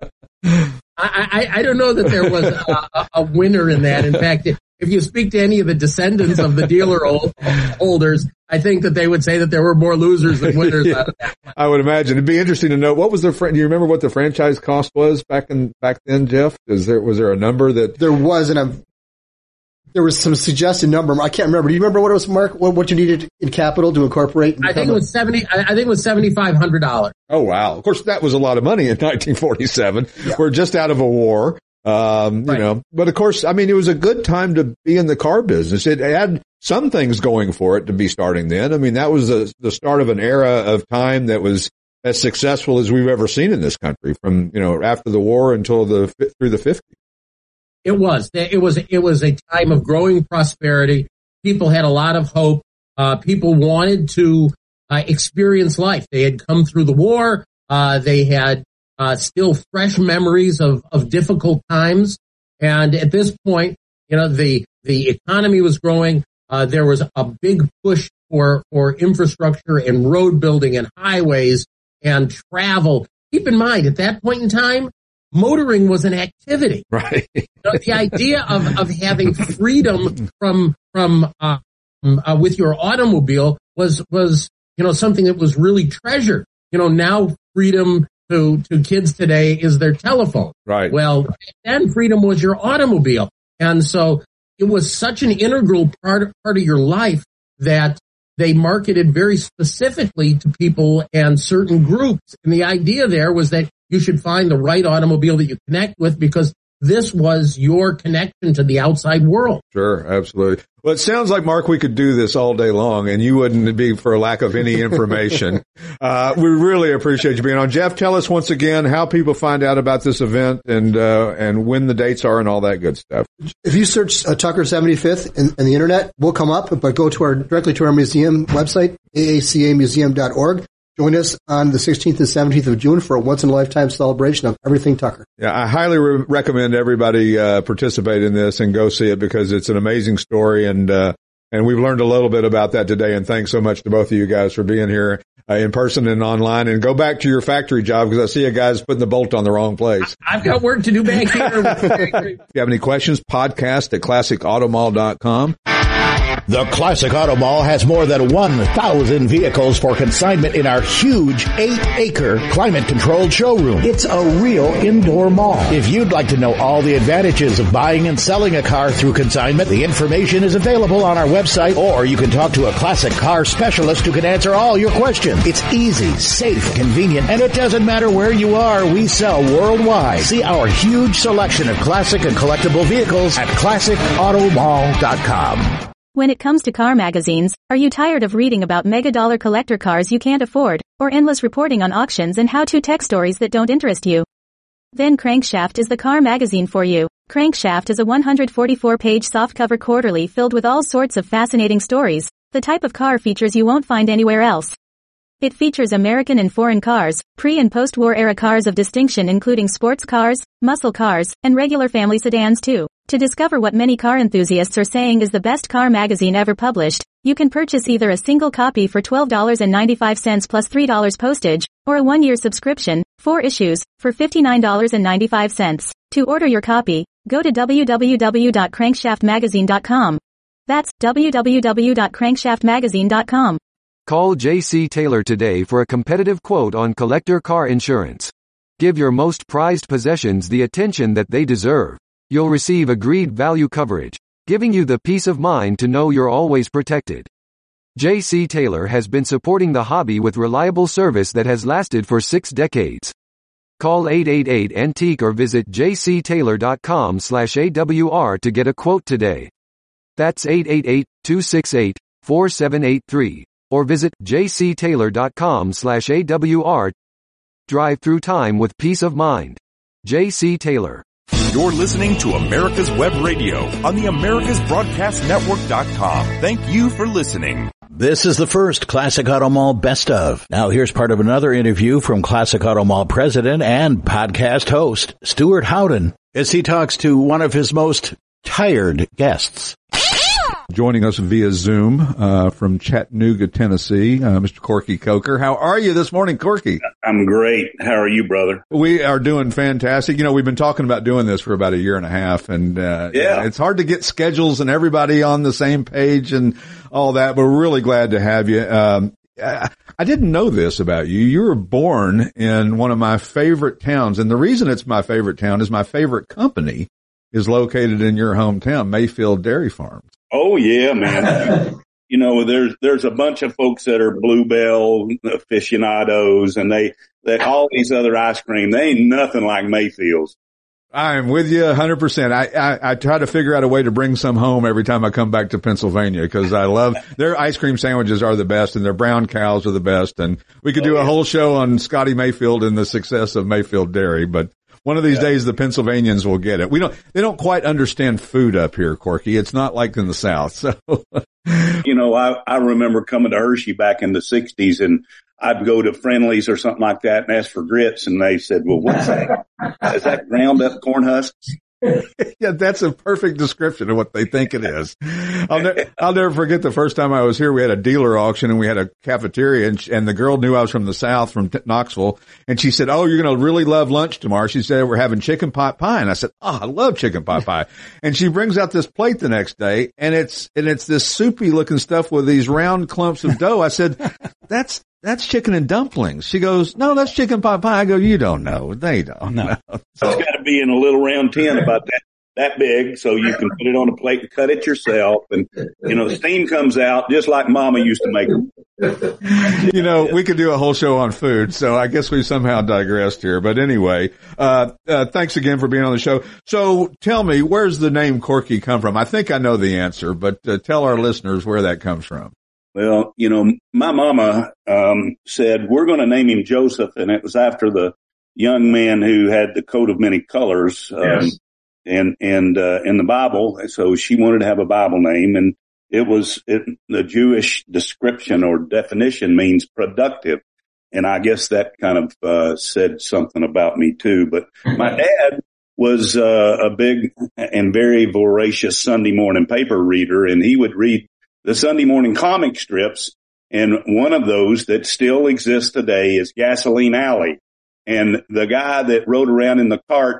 Speaker 8: I, I, I don't know that there was a, a winner in that. In fact, if, if you speak to any of the descendants of the dealer old, holders, I think that they would say that there were more losers than winners
Speaker 3: yeah,
Speaker 8: out of that.
Speaker 3: I would imagine. It'd be interesting to know what was the, fr- do you remember what the franchise cost was back in, back then, Jeff? Is there, was there a number that?
Speaker 7: There was, and I'm, there was some suggested number. I can't remember. Do you remember what it was, Mark? What, what you needed in capital to incorporate?
Speaker 8: I think it was seventy. I think it was seventy five hundred dollars.
Speaker 3: Oh wow! Of course, that was a lot of money in nineteen forty-seven. Yeah. We're just out of a war, um, you right. know. But of course, I mean, it was a good time to be in the car business. It had some things going for it to be starting then. I mean, that was the the start of an era of time that was as successful as we've ever seen in this country. From you know after the war until the through the fifties.
Speaker 8: It was. It was. It was a time of growing prosperity. People had a lot of hope. Uh, people wanted to uh, experience life. They had come through the war. Uh, they had uh, still fresh memories of, of difficult times. And at this point, you know, the the economy was growing. Uh, there was a big push for for infrastructure and road building and highways and travel. Keep in mind, at that point in time, motoring was an activity.
Speaker 3: Right.
Speaker 8: You know, the idea of, of having freedom from, from, uh, uh, with your automobile was, was, you know, something that was really treasured. You know, now freedom to, to kids today is their telephone.
Speaker 3: Right.
Speaker 8: Well, then freedom was your automobile. And so it was such an integral part, part of your life that they marketed very specifically to people and certain groups. And the idea there was that you should find the right automobile that you connect with because this was your connection to the outside world.
Speaker 3: Sure, absolutely. Well, it sounds like, Mark, we could do this all day long, and you wouldn't be for lack of any information. uh, we really appreciate you being on. Jeff, tell us once again how people find out about this event and uh, and when the dates are and all that good stuff.
Speaker 7: If you search uh, Tucker seventy-fifth in, in the internet, we'll come up, but go to our directly to our museum website, A A C A museum dot org. Join us on the sixteenth and seventeenth of June for a once-in-a-lifetime celebration of everything Tucker.
Speaker 3: Yeah, I highly re- recommend everybody uh, participate in this and go see it because it's an amazing story, and uh, and we've learned a little bit about that today. And thanks so much to both of you guys for being here uh, in person and online. And go back to your factory job because I see you guys putting the bolt on the wrong place.
Speaker 8: I've got work to do back here.
Speaker 3: If you have any questions, podcast at classic auto mall dot com.
Speaker 2: The Classic Auto Mall has more than one thousand vehicles for consignment in our huge eight acre climate-controlled showroom. It's a real indoor mall. If you'd like to know all the advantages of buying and selling a car through consignment, the information is available on our website, or you can talk to a classic car specialist who can answer all your questions. It's easy, safe, convenient, and it doesn't matter where you are. We sell worldwide. See our huge selection of classic and collectible vehicles at classic auto mall dot com.
Speaker 9: When it comes to car magazines, are you tired of reading about mega-dollar collector cars you can't afford, or endless reporting on auctions and how-to tech stories that don't interest you? Then Crankshaft is the car magazine for you. Crankshaft is a one hundred forty-four page softcover quarterly filled with all sorts of fascinating stories, the type of car features you won't find anywhere else. It features American and foreign cars, pre- and post-war era cars of distinction including sports cars, muscle cars, and regular family sedans too. To discover what many car enthusiasts are saying is the best car magazine ever published, you can purchase either a single copy for twelve dollars and ninety-five cents plus three dollars postage, or a one-year subscription, four issues, for fifty-nine dollars and ninety-five cents. To order your copy, go to w w w dot crankshaft magazine dot com. That's w w w dot crankshaft magazine dot com.
Speaker 5: Call J C Taylor today for a competitive quote on collector car insurance. Give your most prized possessions the attention that they deserve. You'll receive agreed value coverage, giving you the peace of mind to know you're always protected. J C Taylor has been supporting the hobby with reliable service that has lasted for six decades. Call eight eight eight antique or visit j c taylor dot com slash A W R to get a quote today. That's eight eight eight, two six eight, four seven eight three. Or visit j c taylor dot com slash A W R. Drive through time with peace of mind. J C Taylor.
Speaker 1: You're listening to America's Web Radio on the Americas Broadcast Network dot com. Thank you for listening.
Speaker 2: This is the first Classic Auto Mall Best Of. Now here's part of another interview from Classic Auto Mall president and podcast host, Stuart Howden, as he talks to one of his most tired guests.
Speaker 3: Joining us via Zoom uh, from Chattanooga, Tennessee, uh, Mister Corky Coker. How are you this morning, Corky?
Speaker 10: I'm great. How are you, brother?
Speaker 3: We are doing fantastic. You know, we've been talking about doing this for about a year and a half, and uh,
Speaker 10: yeah,
Speaker 3: it's hard to get schedules and everybody on the same page and all that, but we're really glad to have you. Um, I, I didn't know this about you. You were born in one of my favorite towns, and the reason it's my favorite town is my favorite company is located in your hometown, Mayfield Dairy Farms.
Speaker 10: Oh yeah, man. You know, there's, there's a bunch of folks that are Bluebell aficionados and they, they, all these other ice cream, they ain't nothing like Mayfield's.
Speaker 3: I'm with you one hundred percent. I, I, I try to figure out a way to bring some home every time I come back to Pennsylvania because I love their ice cream sandwiches are the best and their brown cows are the best. And we could do a whole show on Scotty Mayfield and the success of Mayfield Dairy, but one of these yeah. days, the Pennsylvanians will get it. We don't, they don't quite understand food up here, Corky. It's not like in the South. So,
Speaker 10: you know, I, I remember coming to Hershey back in the sixties and I'd go to Friendly's or something like that and ask for grits. And they said, well, what's that? Is that ground up corn husks?
Speaker 3: Yeah, that's a perfect description of what they think it is. I'll, ne- I'll never forget the first time I was here. We had a dealer auction and we had a cafeteria, and, sh- and the girl knew I was from the South, from T- Knoxville, and she said, "Oh, you're going to really love lunch tomorrow." She said, "We're having chicken pot pie," and I said, "Oh, I love chicken pot pie." And she brings out this plate the next day, and it's and it's this soupy looking stuff with these round clumps of dough. I said, "That's." That's chicken and dumplings. She goes, "No, that's chicken pot pie." I go, "You don't know. They don't know."
Speaker 10: So it's got to be in a little round tin about that, that big so you can put it on a plate and cut it yourself. And, you know, steam comes out just like Mama used to make them.
Speaker 3: You know, we could do a whole show on food, so I guess we somehow digressed here. But anyway, uh, uh, thanks again for being on the show. So tell me, where's the name Corky come from? I think I know the answer, but uh, tell our listeners where that comes from.
Speaker 10: Well, you know, my mama, um, said, we're going to name him Joseph. And it was after the young man who had the coat of many colors, um, yes. and, and, uh, in the Bible. So she wanted to have a Bible name, and it was, it, the Jewish description or definition means productive. And I guess that kind of, uh, said something about me too. But my dad was, uh, a big and very voracious Sunday morning paper reader, and he would read the Sunday morning comic strips, and one of those that still exists today is Gasoline Alley. And the guy that rode around in the cart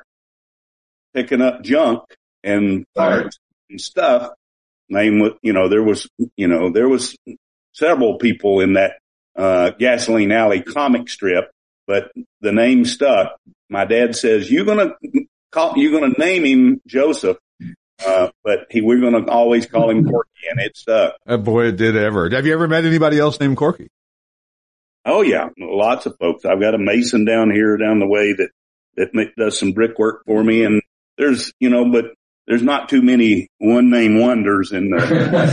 Speaker 10: picking up junk and parts and stuff, name, you know, there was, you know, there was several people in that uh Gasoline Alley comic strip, but the name stuck. My dad says, "You're gonna call, you're gonna name him Joseph." Uh, but he, we're going to always call him Corky, and it stuck.
Speaker 3: Oh, boy, it did ever. Have you ever met anybody else named Corky?
Speaker 10: Oh yeah. Lots of folks. I've got a mason down here down the way that, that does some brickwork for me. And there's, you know, but there's not too many one name wonders in the,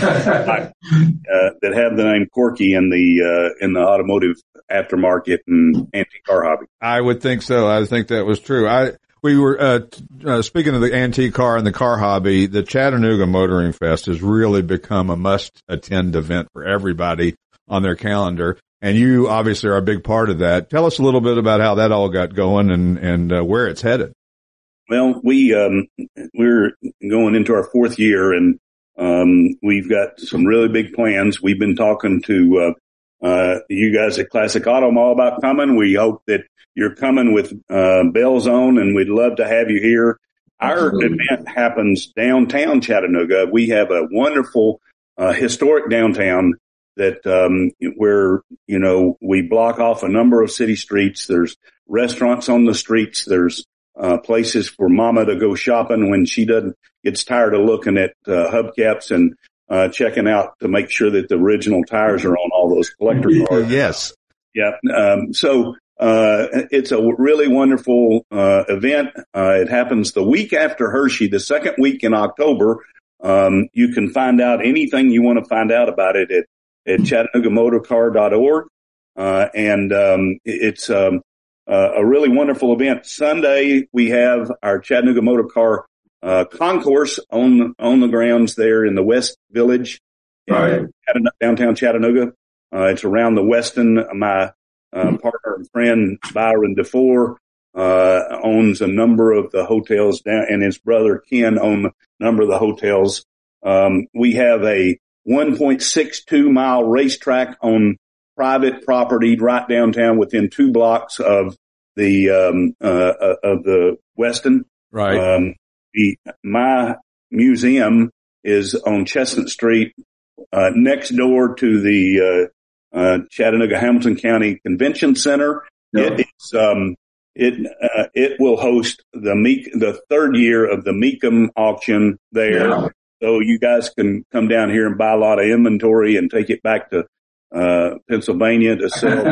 Speaker 10: uh, that have the name Corky in the, uh, in the automotive aftermarket and antique car hobby.
Speaker 3: I would think so. I think that was true. I, we were, uh, uh, speaking of the antique car and the car hobby, the Chattanooga Motoring Fest has really become a must attend event for everybody on their calendar. And you obviously are a big part of that. Tell us a little bit about how that all got going and, and, uh, where it's headed.
Speaker 10: Well, we, um, we're going into our fourth year and, um, we've got some really big plans. We've been talking to, uh, uh, you guys at Classic Auto Mall about coming. We hope that you're coming with, uh, Bell Zone, and we'd love to have you here. Our Absolutely. Event happens downtown Chattanooga. We have a wonderful, uh, historic downtown that, um, where, you know, we block off a number of city streets. There's restaurants on the streets. There's, Uh, places for mama to go shopping when she doesn't, gets tired of looking at, uh, hubcaps and, uh, checking out to make sure that the original tires are on all those collector cars.
Speaker 3: Yes.
Speaker 10: Yeah. Um, so, uh, it's a really wonderful, uh, event. Uh, it happens the week after Hershey, the second week in October. Um, you can find out anything you want to find out about it at, at chattanooga motor car dot org. Uh, and, um, it's, um, Uh, a really wonderful event. Sunday, we have our Chattanooga Motor Car, uh, concourse on, on the grounds there in the West Village, right. in downtown Chattanooga. Uh, it's around the Westin. My, uh, partner and friend, Byron DeFore, uh, owns a number of the hotels down, and his brother Ken own a number of the hotels. Um, we have a one point six two mile racetrack on private property right downtown within two blocks of the, um, uh, uh of the Westin.
Speaker 3: Right.
Speaker 10: Um, the, my museum is on Chestnut Street, uh, next door to the, uh, uh, Chattanooga Hamilton County Convention Center. Yep. It, it's, um, it, uh, it will host the Meek, the third year of the Meekum auction there. Yeah. So you guys can come down here and buy a lot of inventory and take it back to uh, Pennsylvania to sell.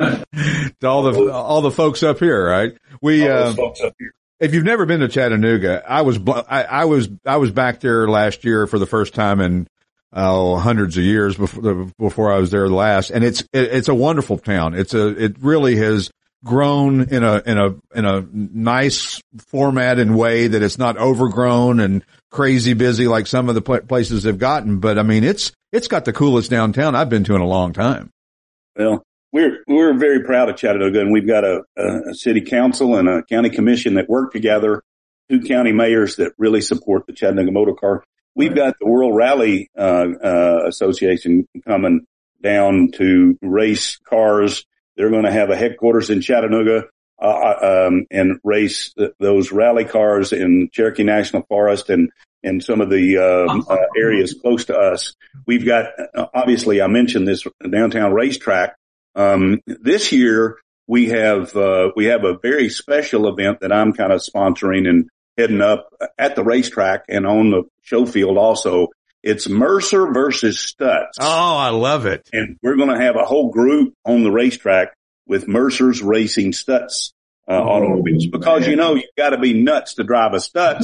Speaker 3: To all the, all the folks up here, right? We,
Speaker 10: all
Speaker 3: uh,
Speaker 10: those folks up here.
Speaker 3: If you've never been to Chattanooga, I was, I, I was, I was back there last year for the first time in, oh, hundreds of years before, before I was there last. And it's, it, it's a wonderful town. It's a, it really has grown in a, in a, in a nice format and way that it's not overgrown and crazy busy like some of the pl- places have gotten. But I mean, it's, it's got the coolest downtown I've been to in a long time.
Speaker 10: Well, we're, we're very proud of Chattanooga, and we've got a, a city council and a county commission that work together, two county mayors that really support the Chattanooga Motor Car. We've got the World Rally, uh, uh, Association coming down to race cars. They're going to have a headquarters in Chattanooga, uh, um, and race th- those rally cars in Cherokee National Forest and, and some of the, um, uh, areas close to us. We've got, uh, obviously I mentioned this downtown racetrack. Um, this year we have, uh, we have a very special event that I'm kind of sponsoring and heading up at the racetrack and on the show field also. It's Mercer versus Stutz.
Speaker 3: Oh, I love it.
Speaker 10: And we're going to have a whole group on the racetrack with Mercer's racing Stutz uh, oh, automobiles, because, man, you know, you've got to be nuts to drive a Stutz,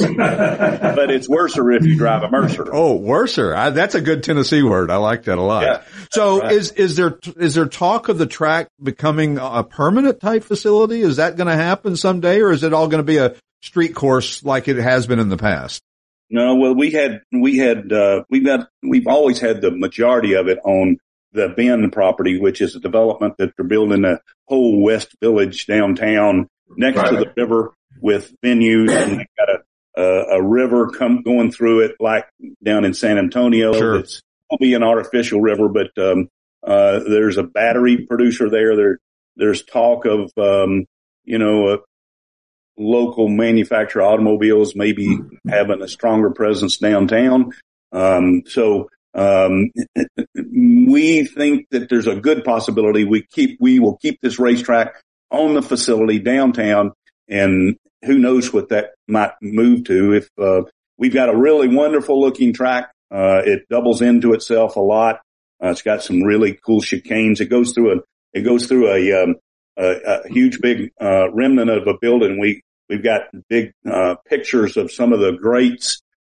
Speaker 10: but it's worser if you drive a Mercer.
Speaker 3: Oh, worser. I, that's a good Tennessee word. I like that a lot. Yeah, so right. is, is there, is there talk of the track becoming a permanent type facility? Is that going to happen someday, or is it all going to be a street course like it has been in the past?
Speaker 10: No, well, we had, we had, uh, we've got, we've always had the majority of it on the Bend property, which is a development that they're building a whole West Village downtown next right. to the river with venues, and they've got a, a, a river come going through it like down in San Antonio.
Speaker 3: Sure.
Speaker 10: It's will be an artificial river, but, um, uh, there's a battery producer there. There, there's talk of, um, you know, a, local manufacturer automobiles maybe having a stronger presence downtown. Um, so, um, we think that there's a good possibility we keep, we will keep this racetrack on the facility downtown, and who knows what that might move to. If, uh, we've got a really wonderful looking track, uh, it doubles into itself a lot. Uh, it's got some really cool chicanes. It goes through a, it goes through a, um, a, a huge big, uh, remnant of a building. We, We've got big uh pictures of some of the greats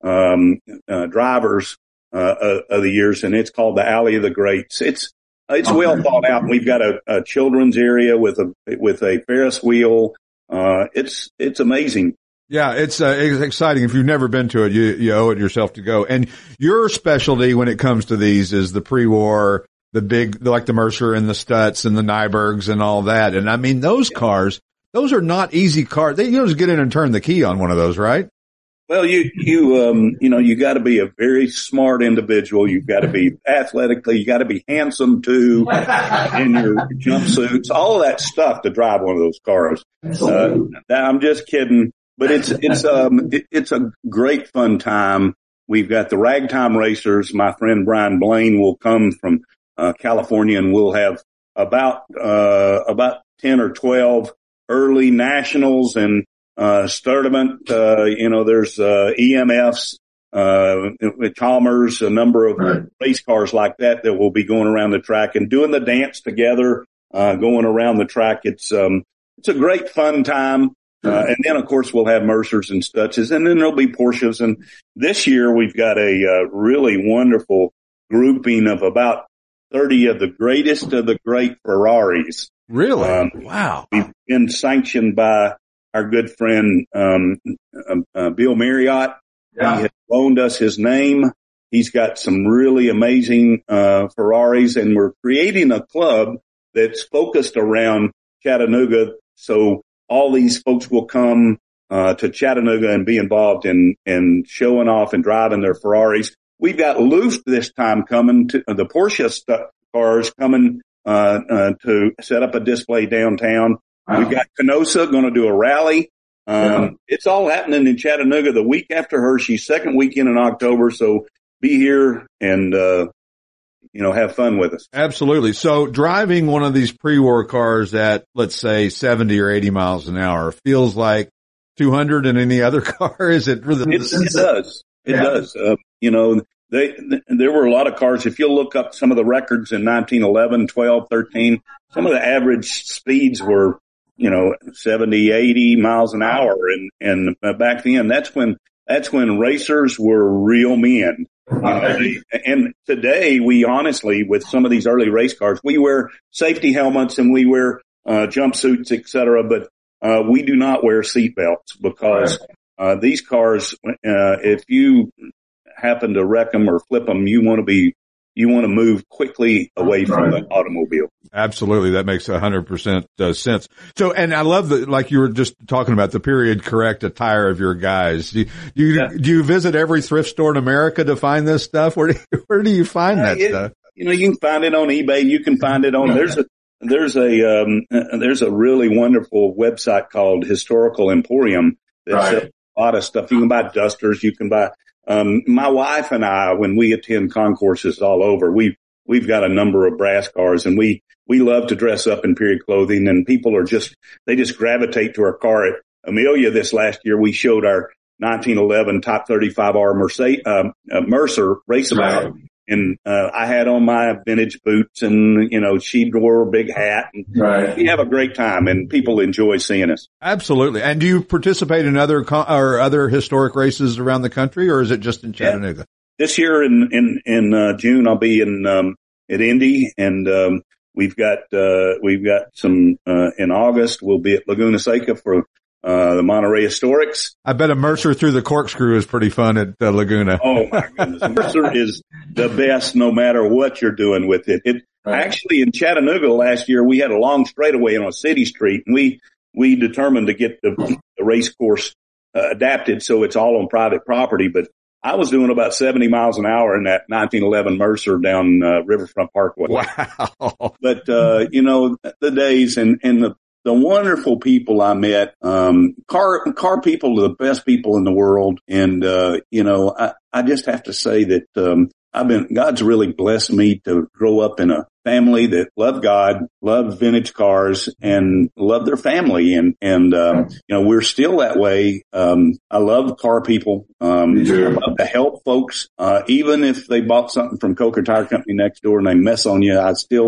Speaker 10: um, uh, drivers uh, of the years, and it's called the Alley of the Greats. It's it's okay. well thought out. We've got a, a children's area with a with a Ferris wheel. Uh, it's it's amazing.
Speaker 3: Yeah, it's, uh, it's exciting. If you've never been to it, you, you owe it yourself to go. And your specialty when it comes to these is the pre-war, the big, like the Mercer and the Stutz and the Nybergs and all that. And I mean, those yeah. cars, those are not easy cars. They, you just get in and turn the key on one of those, right?
Speaker 10: Well, you, you, um, you know, you got to be a very smart individual. You've got to be athletically, you got to be handsome too, in your jumpsuits, all of that stuff to drive one of those cars. Uh, I'm just kidding. But it's, it's, um, it, it's a great fun time. We've got the ragtime racers. My friend Brian Blaine will come from, uh, California, and we'll have about, uh, about ten or twelve early nationals and, uh, tournament. Uh, you know, there's, uh, E M Fs, uh, with Chalmers, a number of right. race cars like that that will be going around the track and doing the dance together, uh, going around the track. It's, um, it's a great fun time. Uh, and then, of course, we'll have Mercers and Stutches, and then there'll be Porsches. And this year, we've got a uh, really wonderful grouping of about thirty of the greatest of the great Ferraris.
Speaker 3: Really?
Speaker 10: Um,
Speaker 3: wow.
Speaker 10: We've been sanctioned by our good friend um, uh, uh, Bill Marriott. Yeah. He has loaned us his name. He's got some really amazing uh, Ferraris, and we're creating a club that's focused around Chattanooga. So all these folks will come uh to Chattanooga and be involved in in showing off and driving their Ferraris. We've got Luft this time coming to uh, the Porsche st- cars coming uh, uh to set up a display downtown. Wow. We've got Canosa going to do a rally. Um yeah. It's all happening in Chattanooga the week after Hershey's, second weekend in October. So be here and uh you know, have fun with us.
Speaker 3: Absolutely. So driving one of these pre-war cars at, let's say, seventy or eighty miles an hour feels like two hundred in any other car. Is it really?
Speaker 10: It, it does. It yeah. does. Uh, you know, they, th- there were a lot of cars. If you'll look up some of the records in nineteen eleven, twelve, thirteen, some of the average speeds were, you know, seventy, eighty miles an hour. And, and uh, back then, that's when, that's when racers were real men. You know, they, and today we honestly, with some of these early race cars, we wear safety helmets and we wear uh, jumpsuits, et cetera, but uh, we do not wear seat belts because uh, these cars, uh, if you happen to wreck them or flip them, you want to be, you want to move quickly away from the automobile.
Speaker 3: Absolutely. That makes a hundred percent sense. So, and I love that, like you were just talking about the period correct attire of your guys. Do you, do you, yeah. do you visit every thrift store in America to find this stuff? Where do you, where do you find that uh, it, stuff?
Speaker 10: You know, you can find it on eBay. You can find it on, there's a, there's a, um, there's a really wonderful website called Historical Emporium that right. sells a lot of stuff. You can buy dusters. You can buy, um, my wife and I, when we attend concourses all over, we, we've got a number of brass cars and we, we love to dress up in period clothing and people are just, they just gravitate to our car. At Amelia this last year, we showed our nineteen eleven Top thirty-five R Mercedes, uh, uh, Mercer raceabout. Right. And, uh, I had on my vintage boots and, you know, she wore a big hat. And right. We have a great time and people enjoy seeing us.
Speaker 3: Absolutely. And do you participate in other, con- or other historic races around the country or is it just in Chattanooga?
Speaker 10: Yeah. This year in, in, in, uh, June, I'll be in, um, at Indy and, um, we've got, uh, we've got some, uh, in August, we'll be at Laguna Seca for, Uh, the Monterey Historics.
Speaker 3: I bet a Mercer through the corkscrew is pretty fun at uh, Laguna.
Speaker 10: Oh my goodness. Mercer is the best no matter what you're doing with it. It right. Actually in Chattanooga last year, we had a long straightaway on a city street and we, we determined to get the, the race course uh, adapted so it's all on private property. But I was doing about seventy miles an hour in that nineteen eleven Mercer down uh, Riverfront Parkway.
Speaker 3: Wow.
Speaker 10: But, uh, you know, the days and, and the, The wonderful people I met, um, car, car people are the best people in the world. And, uh, you know, I, I just have to say that, um, I've been, God's really blessed me to grow up in a family that love God, love vintage cars and love their family. And, and, um, you know, we're still that way. Um, I love car people. Um, I love to help folks. Uh, even if they bought something from Coker Tire Company next door and they mess on you, I still,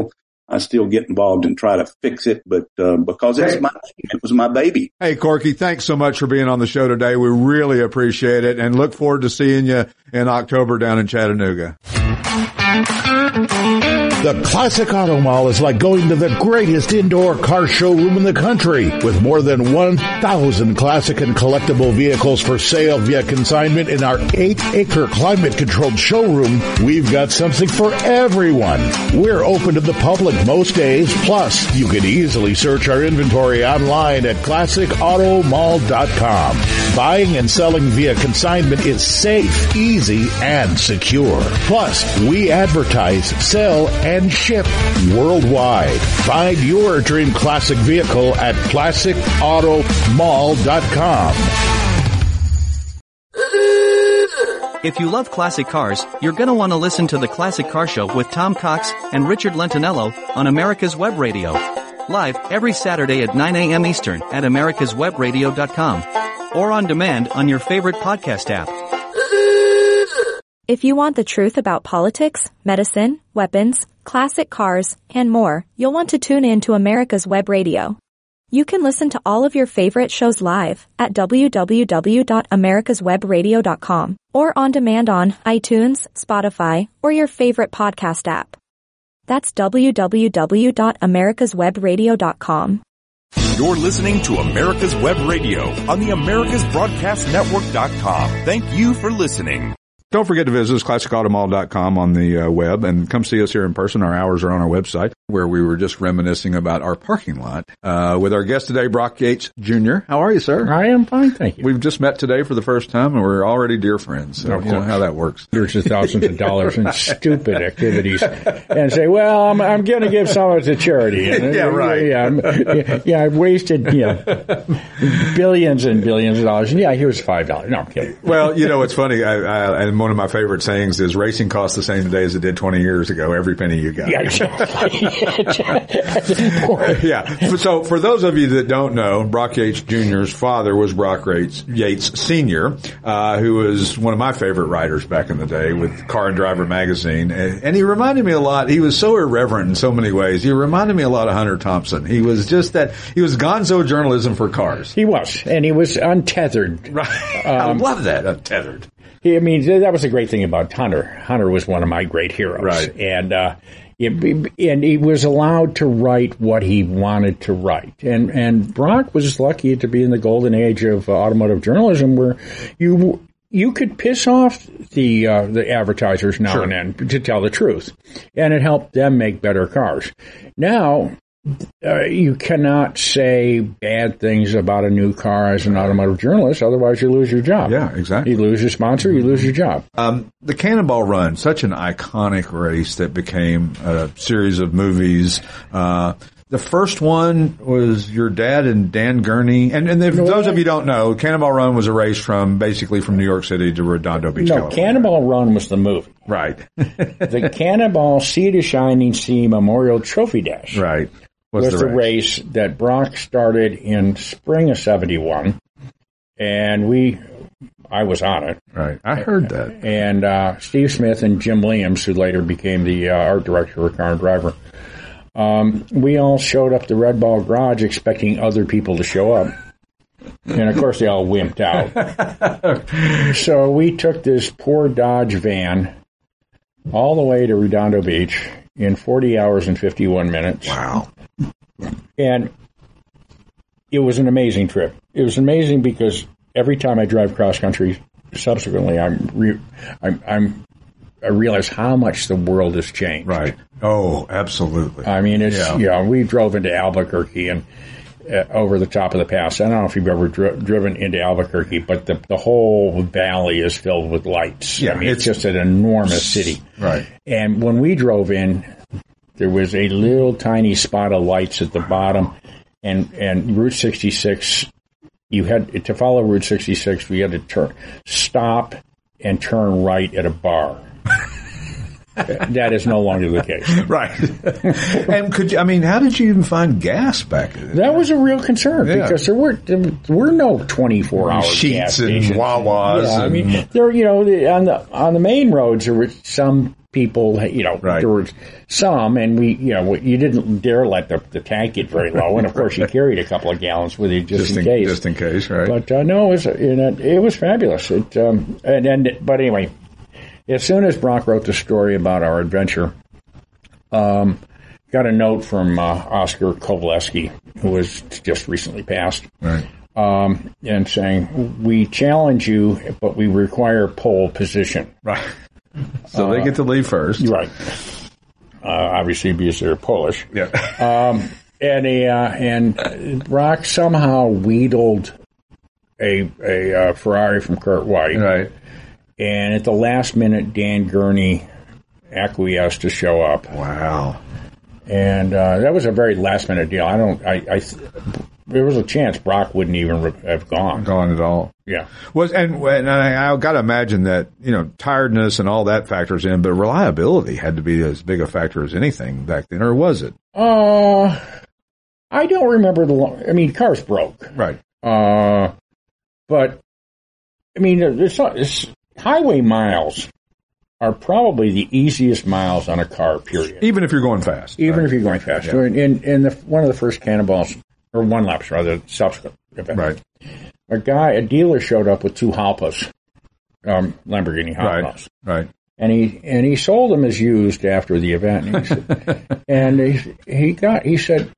Speaker 10: I still get involved and try to fix it, but uh, because it's my it was my baby.
Speaker 3: Hey, Corky, thanks so much for being on the show today. We really appreciate it and look forward to seeing you in October down in Chattanooga.
Speaker 2: The Classic Auto Mall is like going to the greatest indoor car showroom in the country. With more than one thousand classic and collectible vehicles for sale via consignment in our eight-acre climate-controlled showroom, we've got something for everyone. We're open to the public most days, plus you can easily search our inventory online at classic auto mall dot com. Buying and selling via consignment is safe, easy, and secure. Plus, we advertise, sell, and ship worldwide. Find your dream classic vehicle at classic auto mall dot com.
Speaker 6: If you love classic cars, you're gonna want to listen to the Classic Car Show with Tom Cox and Richard Lentinello on America's Web Radio. Live every Saturday at nine a.m. Eastern at americas web radio dot com. Or on demand on your favorite podcast app.
Speaker 11: If you want the truth about politics, medicine, weapons, classic cars, and more, you'll want to tune in to America's Web Radio. You can listen to all of your favorite shows live at w w w dot americas web radio dot com or on demand on iTunes, Spotify, or your favorite podcast app. That's w w w dot americas web radio dot com.
Speaker 1: You're listening to America's Web Radio on the americas broadcast network dot com. Thank you for listening.
Speaker 3: Don't forget to visit us, classic auto mall dot com on the uh, web, and come see us here in person. Our hours are on our website, where we were just reminiscing about our parking lot uh, with our guest today, Brock Yates Junior How are you, sir?
Speaker 12: I am fine, thank you.
Speaker 3: We've just met today for the first time, and we're already dear friends. So you know how that works.
Speaker 12: Hundreds of thousands of dollars in stupid activities, and say, "Well, I'm, I'm going to give some of it to charity." And,
Speaker 3: yeah, right.
Speaker 12: Yeah, I'm, yeah, I've wasted you know billions and billions of dollars. And yeah, here's five dollars. No, I'm kidding.
Speaker 3: Well, you know, it's funny. I, I, and one of my favorite sayings is racing costs the same today as it did twenty years ago. Every penny you got.
Speaker 12: Yeah, exactly.
Speaker 3: Yeah. So for those of you that don't know, Brock Yates Junior's father was Brock Yates, Yates Senior, uh, who was one of my favorite writers back in the day with Car and Driver magazine. And, and he reminded me a lot. He was so irreverent in so many ways. He reminded me a lot of Hunter Thompson. He was just that, he was gonzo journalism for cars.
Speaker 12: He was. And he was untethered.
Speaker 3: Right.
Speaker 12: Um,
Speaker 3: I love that, untethered.
Speaker 12: I mean, that was the great thing about Hunter. Hunter was one of my great heroes.
Speaker 3: Right.
Speaker 12: And, uh, it, and he was allowed to write what he wanted to write. And, and Brock was lucky to be in the golden age of uh, automotive journalism where you, you could piss off the, uh, the advertisers now
Speaker 3: Sure.
Speaker 12: and then to tell the truth. And it helped them make better cars. Now, Uh, you cannot say bad things about a new car as an automotive journalist, otherwise you lose your job.
Speaker 3: Yeah, exactly.
Speaker 12: You lose your sponsor, you lose your job.
Speaker 3: Um, the Cannonball Run, such an iconic race that became a series of movies. Uh, the first one was your dad and Dan Gurney. And, and if
Speaker 12: No,
Speaker 3: those of you don't know, Cannonball Run was a race from basically from New York City to Redondo Beach,
Speaker 12: No,
Speaker 3: California.
Speaker 12: Cannonball Run was the movie.
Speaker 3: Right.
Speaker 12: The Cannonball Sea to Shining Sea Memorial Trophy Dash
Speaker 3: Right.
Speaker 12: was
Speaker 3: the
Speaker 12: the
Speaker 3: race?
Speaker 12: race that Brock started in spring of seventy-one. And we, I was on it.
Speaker 3: Right. I heard that.
Speaker 12: And uh, Steve Smith and Jim Williams, who later became the uh, art director for Car and Driver, um, we all showed up to Red Ball Garage expecting other people to show up. And, of course, they all wimped out. So we took this poor Dodge van all the way to Redondo Beach in forty hours and fifty-one minutes.
Speaker 3: Wow.
Speaker 12: And it was an amazing trip. It was amazing because every time I drive cross country, subsequently, I'm, re- I'm, I'm, I realize how much the world has changed.
Speaker 3: Right. Oh, absolutely.
Speaker 12: I mean, it's,
Speaker 3: Yeah.
Speaker 12: you know, we drove into Albuquerque and uh, over the top of the pass. I don't know if you've ever dri- driven into Albuquerque, but the, the whole valley is filled with lights.
Speaker 3: Yeah,
Speaker 12: I mean, it's,
Speaker 3: it's-
Speaker 12: just an enormous city.
Speaker 3: Right.
Speaker 12: And when we drove in, there was a little tiny spot of lights at the bottom, and, and Route sixty-six, you had to follow Route sixty-six, we had to turn, stop and turn right at a bar. That is no longer the case.
Speaker 3: Right. And could you, I mean, how did you even find gas back then?
Speaker 12: That was a real concern
Speaker 3: Yeah.
Speaker 12: because there were there were no twenty-four hour gas
Speaker 3: Sheets and
Speaker 12: stations.
Speaker 3: Wawas.
Speaker 12: Yeah, I
Speaker 3: and-
Speaker 12: mean, there you know the, on the on the main roads there were some people, you know,
Speaker 3: right.
Speaker 12: there was some, and we, you know, you didn't dare let the, the tank get very low, and of course you carried a couple of gallons with you just,
Speaker 3: just
Speaker 12: in,
Speaker 3: in
Speaker 12: case.
Speaker 3: Just in case, right?
Speaker 12: But uh, no, it was it, it was fabulous. It um, and, and but anyway, as soon as Brock wrote the story about our adventure, um, got a note from uh, Oscar Kowaleski, who was just recently passed.
Speaker 3: Right.
Speaker 12: Um, and saying, we challenge you, but we require pole position.
Speaker 3: Right. So
Speaker 12: uh,
Speaker 3: they get to leave first.
Speaker 12: Right. Uh, obviously, because they're Polish.
Speaker 3: Yeah.
Speaker 12: um, and a, uh, and Brock somehow wheedled a, a uh, Ferrari from Kurt White.
Speaker 3: Right.
Speaker 12: And at the last minute, Dan Gurney acquiesced to show up.
Speaker 3: Wow.
Speaker 12: And uh, that was a very last minute deal. I don't, I, I there was a chance Brock wouldn't even have gone.
Speaker 3: Gone at all.
Speaker 12: Yeah.
Speaker 3: Was and, and I, I got to imagine that, you know, tiredness and all that factors in, but reliability had to be as big a factor as anything back then, or was it?
Speaker 12: Uh, I don't remember the. Long, I mean, cars broke.
Speaker 3: Right.
Speaker 12: Uh, but I mean, it's, not, it's highway miles are probably the easiest miles on a car. Period.
Speaker 3: Even if you're going fast.
Speaker 12: Even
Speaker 3: right?
Speaker 12: if you're going fast.
Speaker 3: Yeah.
Speaker 12: In in the one of the first Cannonballs, or one laps rather, subsequent event.
Speaker 3: Right.
Speaker 12: A guy, a dealer showed up with two Halpas, um, Lamborghini Halpas.
Speaker 3: Right. Right.
Speaker 12: And he and he sold them as used after the event. And he said, and he, he got he said,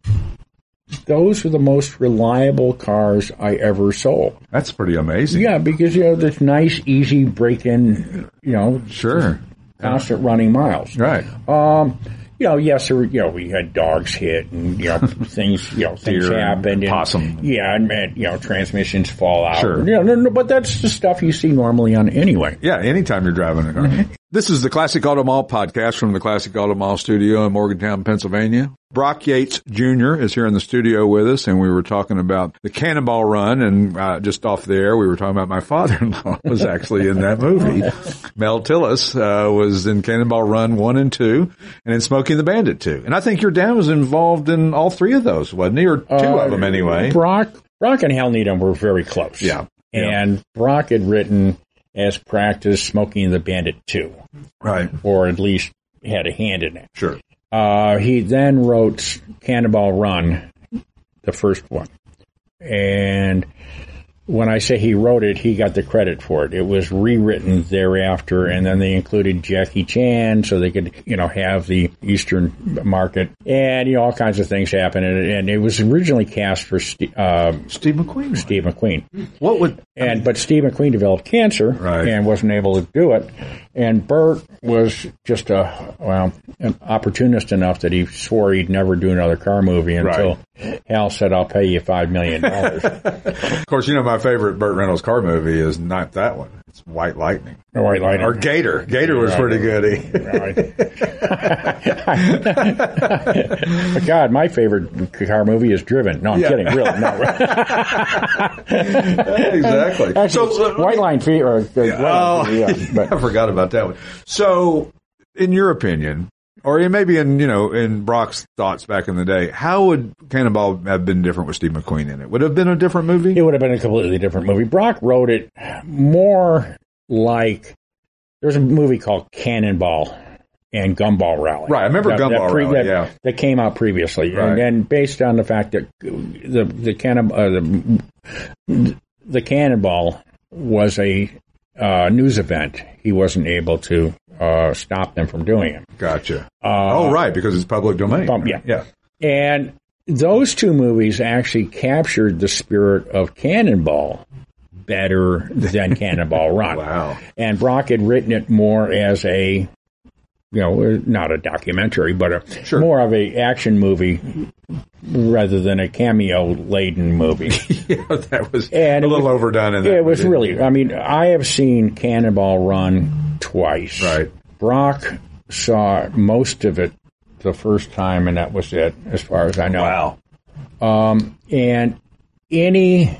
Speaker 12: those are the most reliable cars I ever sold.
Speaker 3: That's pretty amazing.
Speaker 12: Yeah, because you know this nice, easy break-in, you know,
Speaker 3: sure,
Speaker 12: constant running miles.
Speaker 3: Right.
Speaker 12: Um, you know, yes, there, you know, we had dogs hit and, you know, things, you know, things
Speaker 3: Deer
Speaker 12: happened. And,
Speaker 3: possum.
Speaker 12: Yeah, and, and, you know, transmissions fall out.
Speaker 3: Sure.
Speaker 12: You know, no, no, but that's the stuff you see normally on anyway.
Speaker 3: Yeah, anytime you're driving a car. Mm-hmm. This is the Classic Auto Mall podcast from the Classic Auto Mall studio in Morgantown, Pennsylvania. Brock Yates Junior is here in the studio with us, and we were talking about the Cannonball Run, and uh, just off the air, we were talking about my father-in-law was actually in that movie. Mel Tillis uh, was in Cannonball Run one and two, and in Smokey and the Bandit two. And I think your dad was involved in all three of those, wasn't he? Or two
Speaker 12: uh,
Speaker 3: of them anyway.
Speaker 12: Brock, Brock and Hal Needham were very close.
Speaker 3: Yeah.
Speaker 12: And
Speaker 3: yeah.
Speaker 12: Brock had written as practice Smokey and the Bandit two.
Speaker 3: Right.
Speaker 12: Or at least had a hand in it.
Speaker 3: Sure.
Speaker 12: Uh, he then wrote Cannonball Run, the first one. And when I say he wrote it, he got the credit for it. It was rewritten thereafter, and then they included Jackie Chan so they could, you know, have the Eastern market. And, you know, all kinds of things happened. And, and it was originally cast for St- uh,
Speaker 3: Steve McQueen.
Speaker 12: Steve McQueen.
Speaker 3: What would...
Speaker 12: And But Steve McQueen developed cancer
Speaker 3: right.
Speaker 12: and wasn't able to do it. And Burt was just a, well, an opportunist enough that he swore he'd never do another car movie until right. Hal said, I'll pay you five million dollars.
Speaker 3: Of course, you know, my favorite Burt Reynolds car movie is not that one. It's White Lightning.
Speaker 12: Oh, White Lightning.
Speaker 3: Or Gator. Gator was right. pretty good.
Speaker 12: Right. God, my favorite car movie is Driven. No, I'm yeah. kidding. Really, no.
Speaker 3: Exactly.
Speaker 12: Actually,
Speaker 3: so,
Speaker 12: White Line Fee, or uh,
Speaker 3: yeah. Oh, yeah, but. I forgot about that one. So, in your opinion, or maybe in, you know, in Brock's thoughts back in the day, how would Cannonball have been different with Steve McQueen in it? Would it have been a different movie?
Speaker 12: It would have been a completely different movie. Brock wrote it more like, there's a movie called Cannonball and Gumball Rally.
Speaker 3: Right, I remember that, Gumball that pre- Rally,
Speaker 12: that,
Speaker 3: yeah.
Speaker 12: That came out previously.
Speaker 3: Right.
Speaker 12: And, and based on the fact that the, the, cannon, uh, the, the Cannonball was a uh, news event, he wasn't able to Uh, stop them from doing it.
Speaker 3: Gotcha.
Speaker 12: Uh,
Speaker 3: oh, right, because it's public domain.
Speaker 12: Bump, yeah.
Speaker 3: Yeah.
Speaker 12: And those two movies actually captured the spirit of Cannonball better than Cannonball Run.
Speaker 3: Wow.
Speaker 12: And Brock had written it more as a, you know, not a documentary, but a
Speaker 3: sure.
Speaker 12: more of a action movie rather than a cameo-laden movie.
Speaker 3: Yeah, that was
Speaker 12: and
Speaker 3: a little
Speaker 12: was,
Speaker 3: overdone in that.
Speaker 12: It was really, I mean, I have seen Cannonball Run twice.
Speaker 3: Right.
Speaker 12: Brock saw most of it the first time, and that was it, as far as I know.
Speaker 3: Wow.
Speaker 12: Um, and any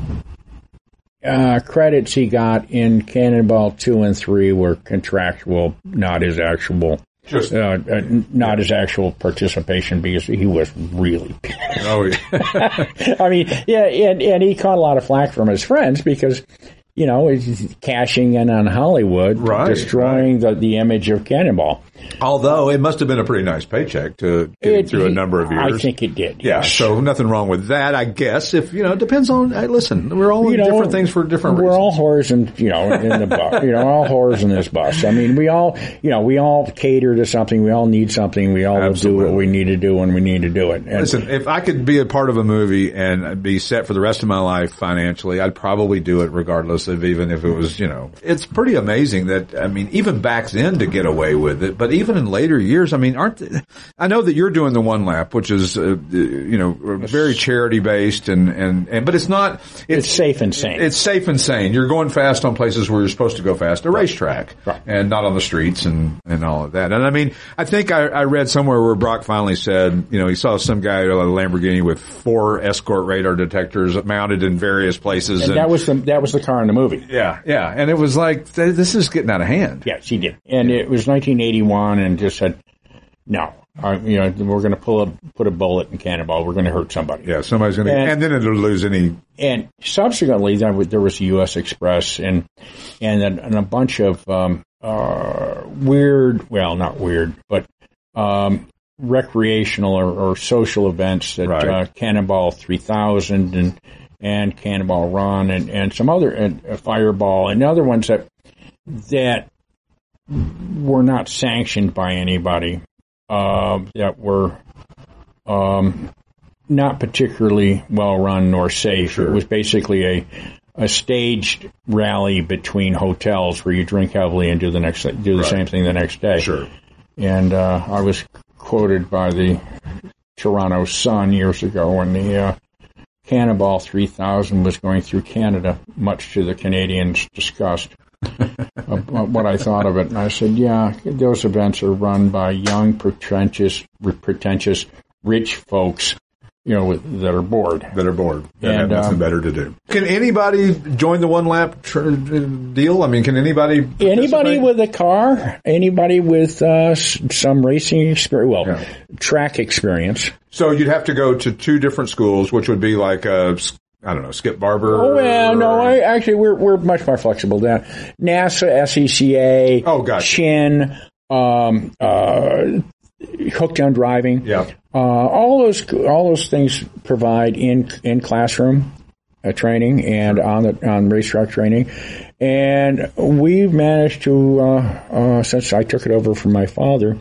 Speaker 12: uh, credits he got in Cannonball two and three were contractual, not his actual,
Speaker 3: Just,
Speaker 12: uh, uh, not his actual participation, because he was really pissed.
Speaker 3: Oh, yeah.
Speaker 12: I mean, yeah, and, and he caught a lot of flack from his friends because, you know, he's cashing in on Hollywood,
Speaker 3: right,
Speaker 12: destroying
Speaker 3: right.
Speaker 12: The, the image of Cannonball.
Speaker 3: Although it must have been a pretty nice paycheck to get it, through a number of years.
Speaker 12: I think it did.
Speaker 3: Yeah,
Speaker 12: yes.
Speaker 3: So nothing wrong with that, I guess. If you know, it depends on. Hey, listen, we're all in different things for different
Speaker 12: we're
Speaker 3: reasons.
Speaker 12: We're all whores, in you know, in the bus. You know, all whores in this bus. I mean, we all, you know, we all cater to something. We all need something. We all
Speaker 3: Absolutely.
Speaker 12: do what we need to do when we need to do it. And
Speaker 3: listen, if I could be a part of a movie and be set for the rest of my life financially, I'd probably do it regardless of even if it was, you know, it's pretty amazing that, I mean, even back then to get away with it, but even in later years, I mean, aren't, they, I know that you're doing the One Lap, which is, uh, you know, very charity based and, and, and, but it's not,
Speaker 12: it's, it's safe and sane.
Speaker 3: It's safe and sane. You're going fast on places where you're supposed to go fast, a racetrack,
Speaker 12: right.
Speaker 3: and not on the streets and, and all of that. And I mean, I think I, I read somewhere where Brock finally said, you know, he saw some guy in a Lamborghini with four escort radar detectors mounted in various places.
Speaker 12: And,
Speaker 3: and
Speaker 12: that was the, that was the car in the movie.
Speaker 3: Yeah, yeah. And it was like, this is getting out of hand.
Speaker 12: Yeah, she did. And it was nineteen eighty-one and just said, no, uh, you know, we're going to pull a, put a bullet in Cannonball. We're going to hurt somebody.
Speaker 3: Yeah, somebody's going to, and, and then it'll lose any.
Speaker 12: And subsequently, there was U S Express and, and, a, and a bunch of, um, uh, weird, well, not weird, but, um, recreational or, or social events that, right. uh, Cannonball three thousand and, and Cannonball Run and, and some other, and uh, Fireball and other ones that, that were not sanctioned by anybody, uh, that were, um, not particularly well run nor safe. Sure. It was basically a, a staged rally between hotels where you drink heavily and do the next, do the right. same thing the next day.
Speaker 3: Sure.
Speaker 12: And, uh, I was quoted by the Toronto Sun years ago when the, uh, Cannonball three thousand was going through Canada, much to the Canadians' disgust. uh, what I thought of it, and I said, yeah, those events are run by young, pretentious, pretentious, rich folks, you know, that are bored.
Speaker 3: That are bored. That
Speaker 12: and,
Speaker 3: have nothing um, better to do. Can anybody join the One Lap tr- deal? I mean, can anybody
Speaker 12: Anybody with a car, anybody with uh, some racing experience, well, yeah. track experience.
Speaker 3: So you'd have to go to two different schools, which would be like a, I don't know, Skip Barber.
Speaker 12: Oh well, no, I, actually we're we're much more flexible than that. NASA, S E C A,
Speaker 3: oh, gotcha.
Speaker 12: Chin, um, uh, Hooked on Driving.
Speaker 3: Yeah.
Speaker 12: Uh, all those all those things provide in in classroom uh, training and on the on racetrack training, and we've managed to uh, uh, since I took it over from my father,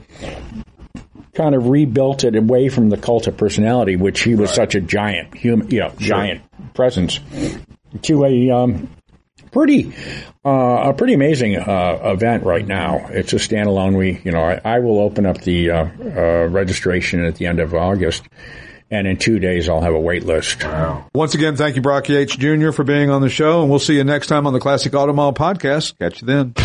Speaker 12: kind of rebuilt it away from the cult of personality, which he was right. such a giant human, you know, sure. giant presence, to a um, pretty uh, a pretty amazing uh, event right now. It's a standalone. We, you know, I, I will open up the uh, uh, registration at the end of August, and in two days I'll have a wait list.
Speaker 3: Wow. Once again, thank you, Brock Yates Junior, for being on the show, and we'll see you next time on the Classic Auto Mall podcast. Catch you then.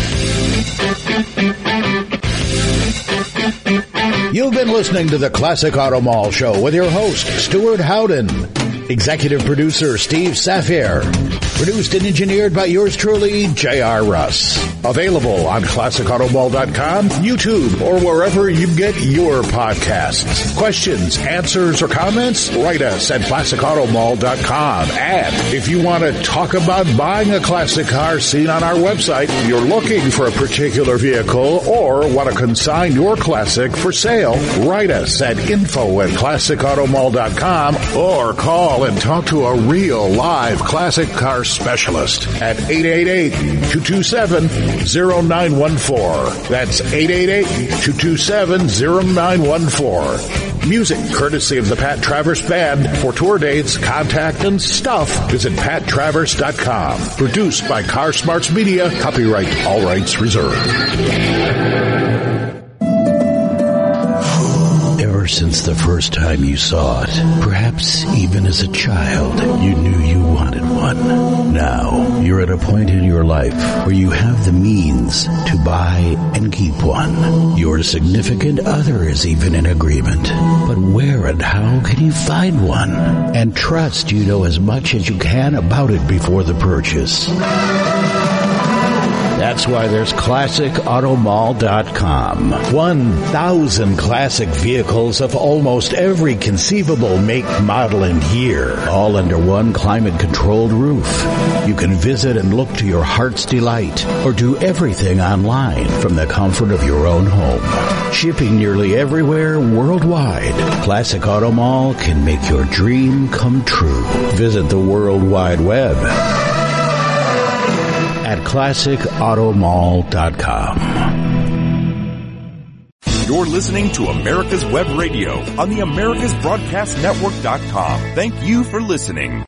Speaker 2: You've been listening to the Classic Auto Mall Show with your host, Stuart Howden. Executive producer, Steve Safir. Produced and engineered by yours truly, J R. Russ. Available on classic auto mall dot com, YouTube, or wherever you get your podcasts. Questions, answers, or comments? Write us at classic auto mall dot com. And if you want to talk about buying a classic car seen on our website, you're looking for a particular vehicle, or want to consign your classic for sale, write us at info at classic auto mall dot com or call and talk to a real live classic car specialist at eight eight eight, two two seven, zero nine one four. That's eight eight eight, two two seven, zero nine one four. Music courtesy of the Pat Travers Band. For tour dates, contact, and stuff, visit pat travers dot com. Produced by Car Smarts Media. Copyright all rights reserved. Ever since the first time you saw it, perhaps even as a child, you knew you wanted one. Now, you're at a point in your life where you have the means to buy and keep one. Your significant other is even in agreement. But where and how can you find one? And trust you know as much as you can about it before the purchase. That's why there's classic auto mall dot com. one thousand classic vehicles of almost every conceivable make, model, and year, all under one climate-controlled roof. You can visit and look to your heart's delight, or do everything online from the comfort of your own home. Shipping nearly everywhere worldwide, Classic Auto Mall can make your dream come true. Visit the World Wide Web at classic auto mall dot com.
Speaker 1: You're listening to America's Web Radio on the Americas Broadcast Network dot com. Thank you for listening.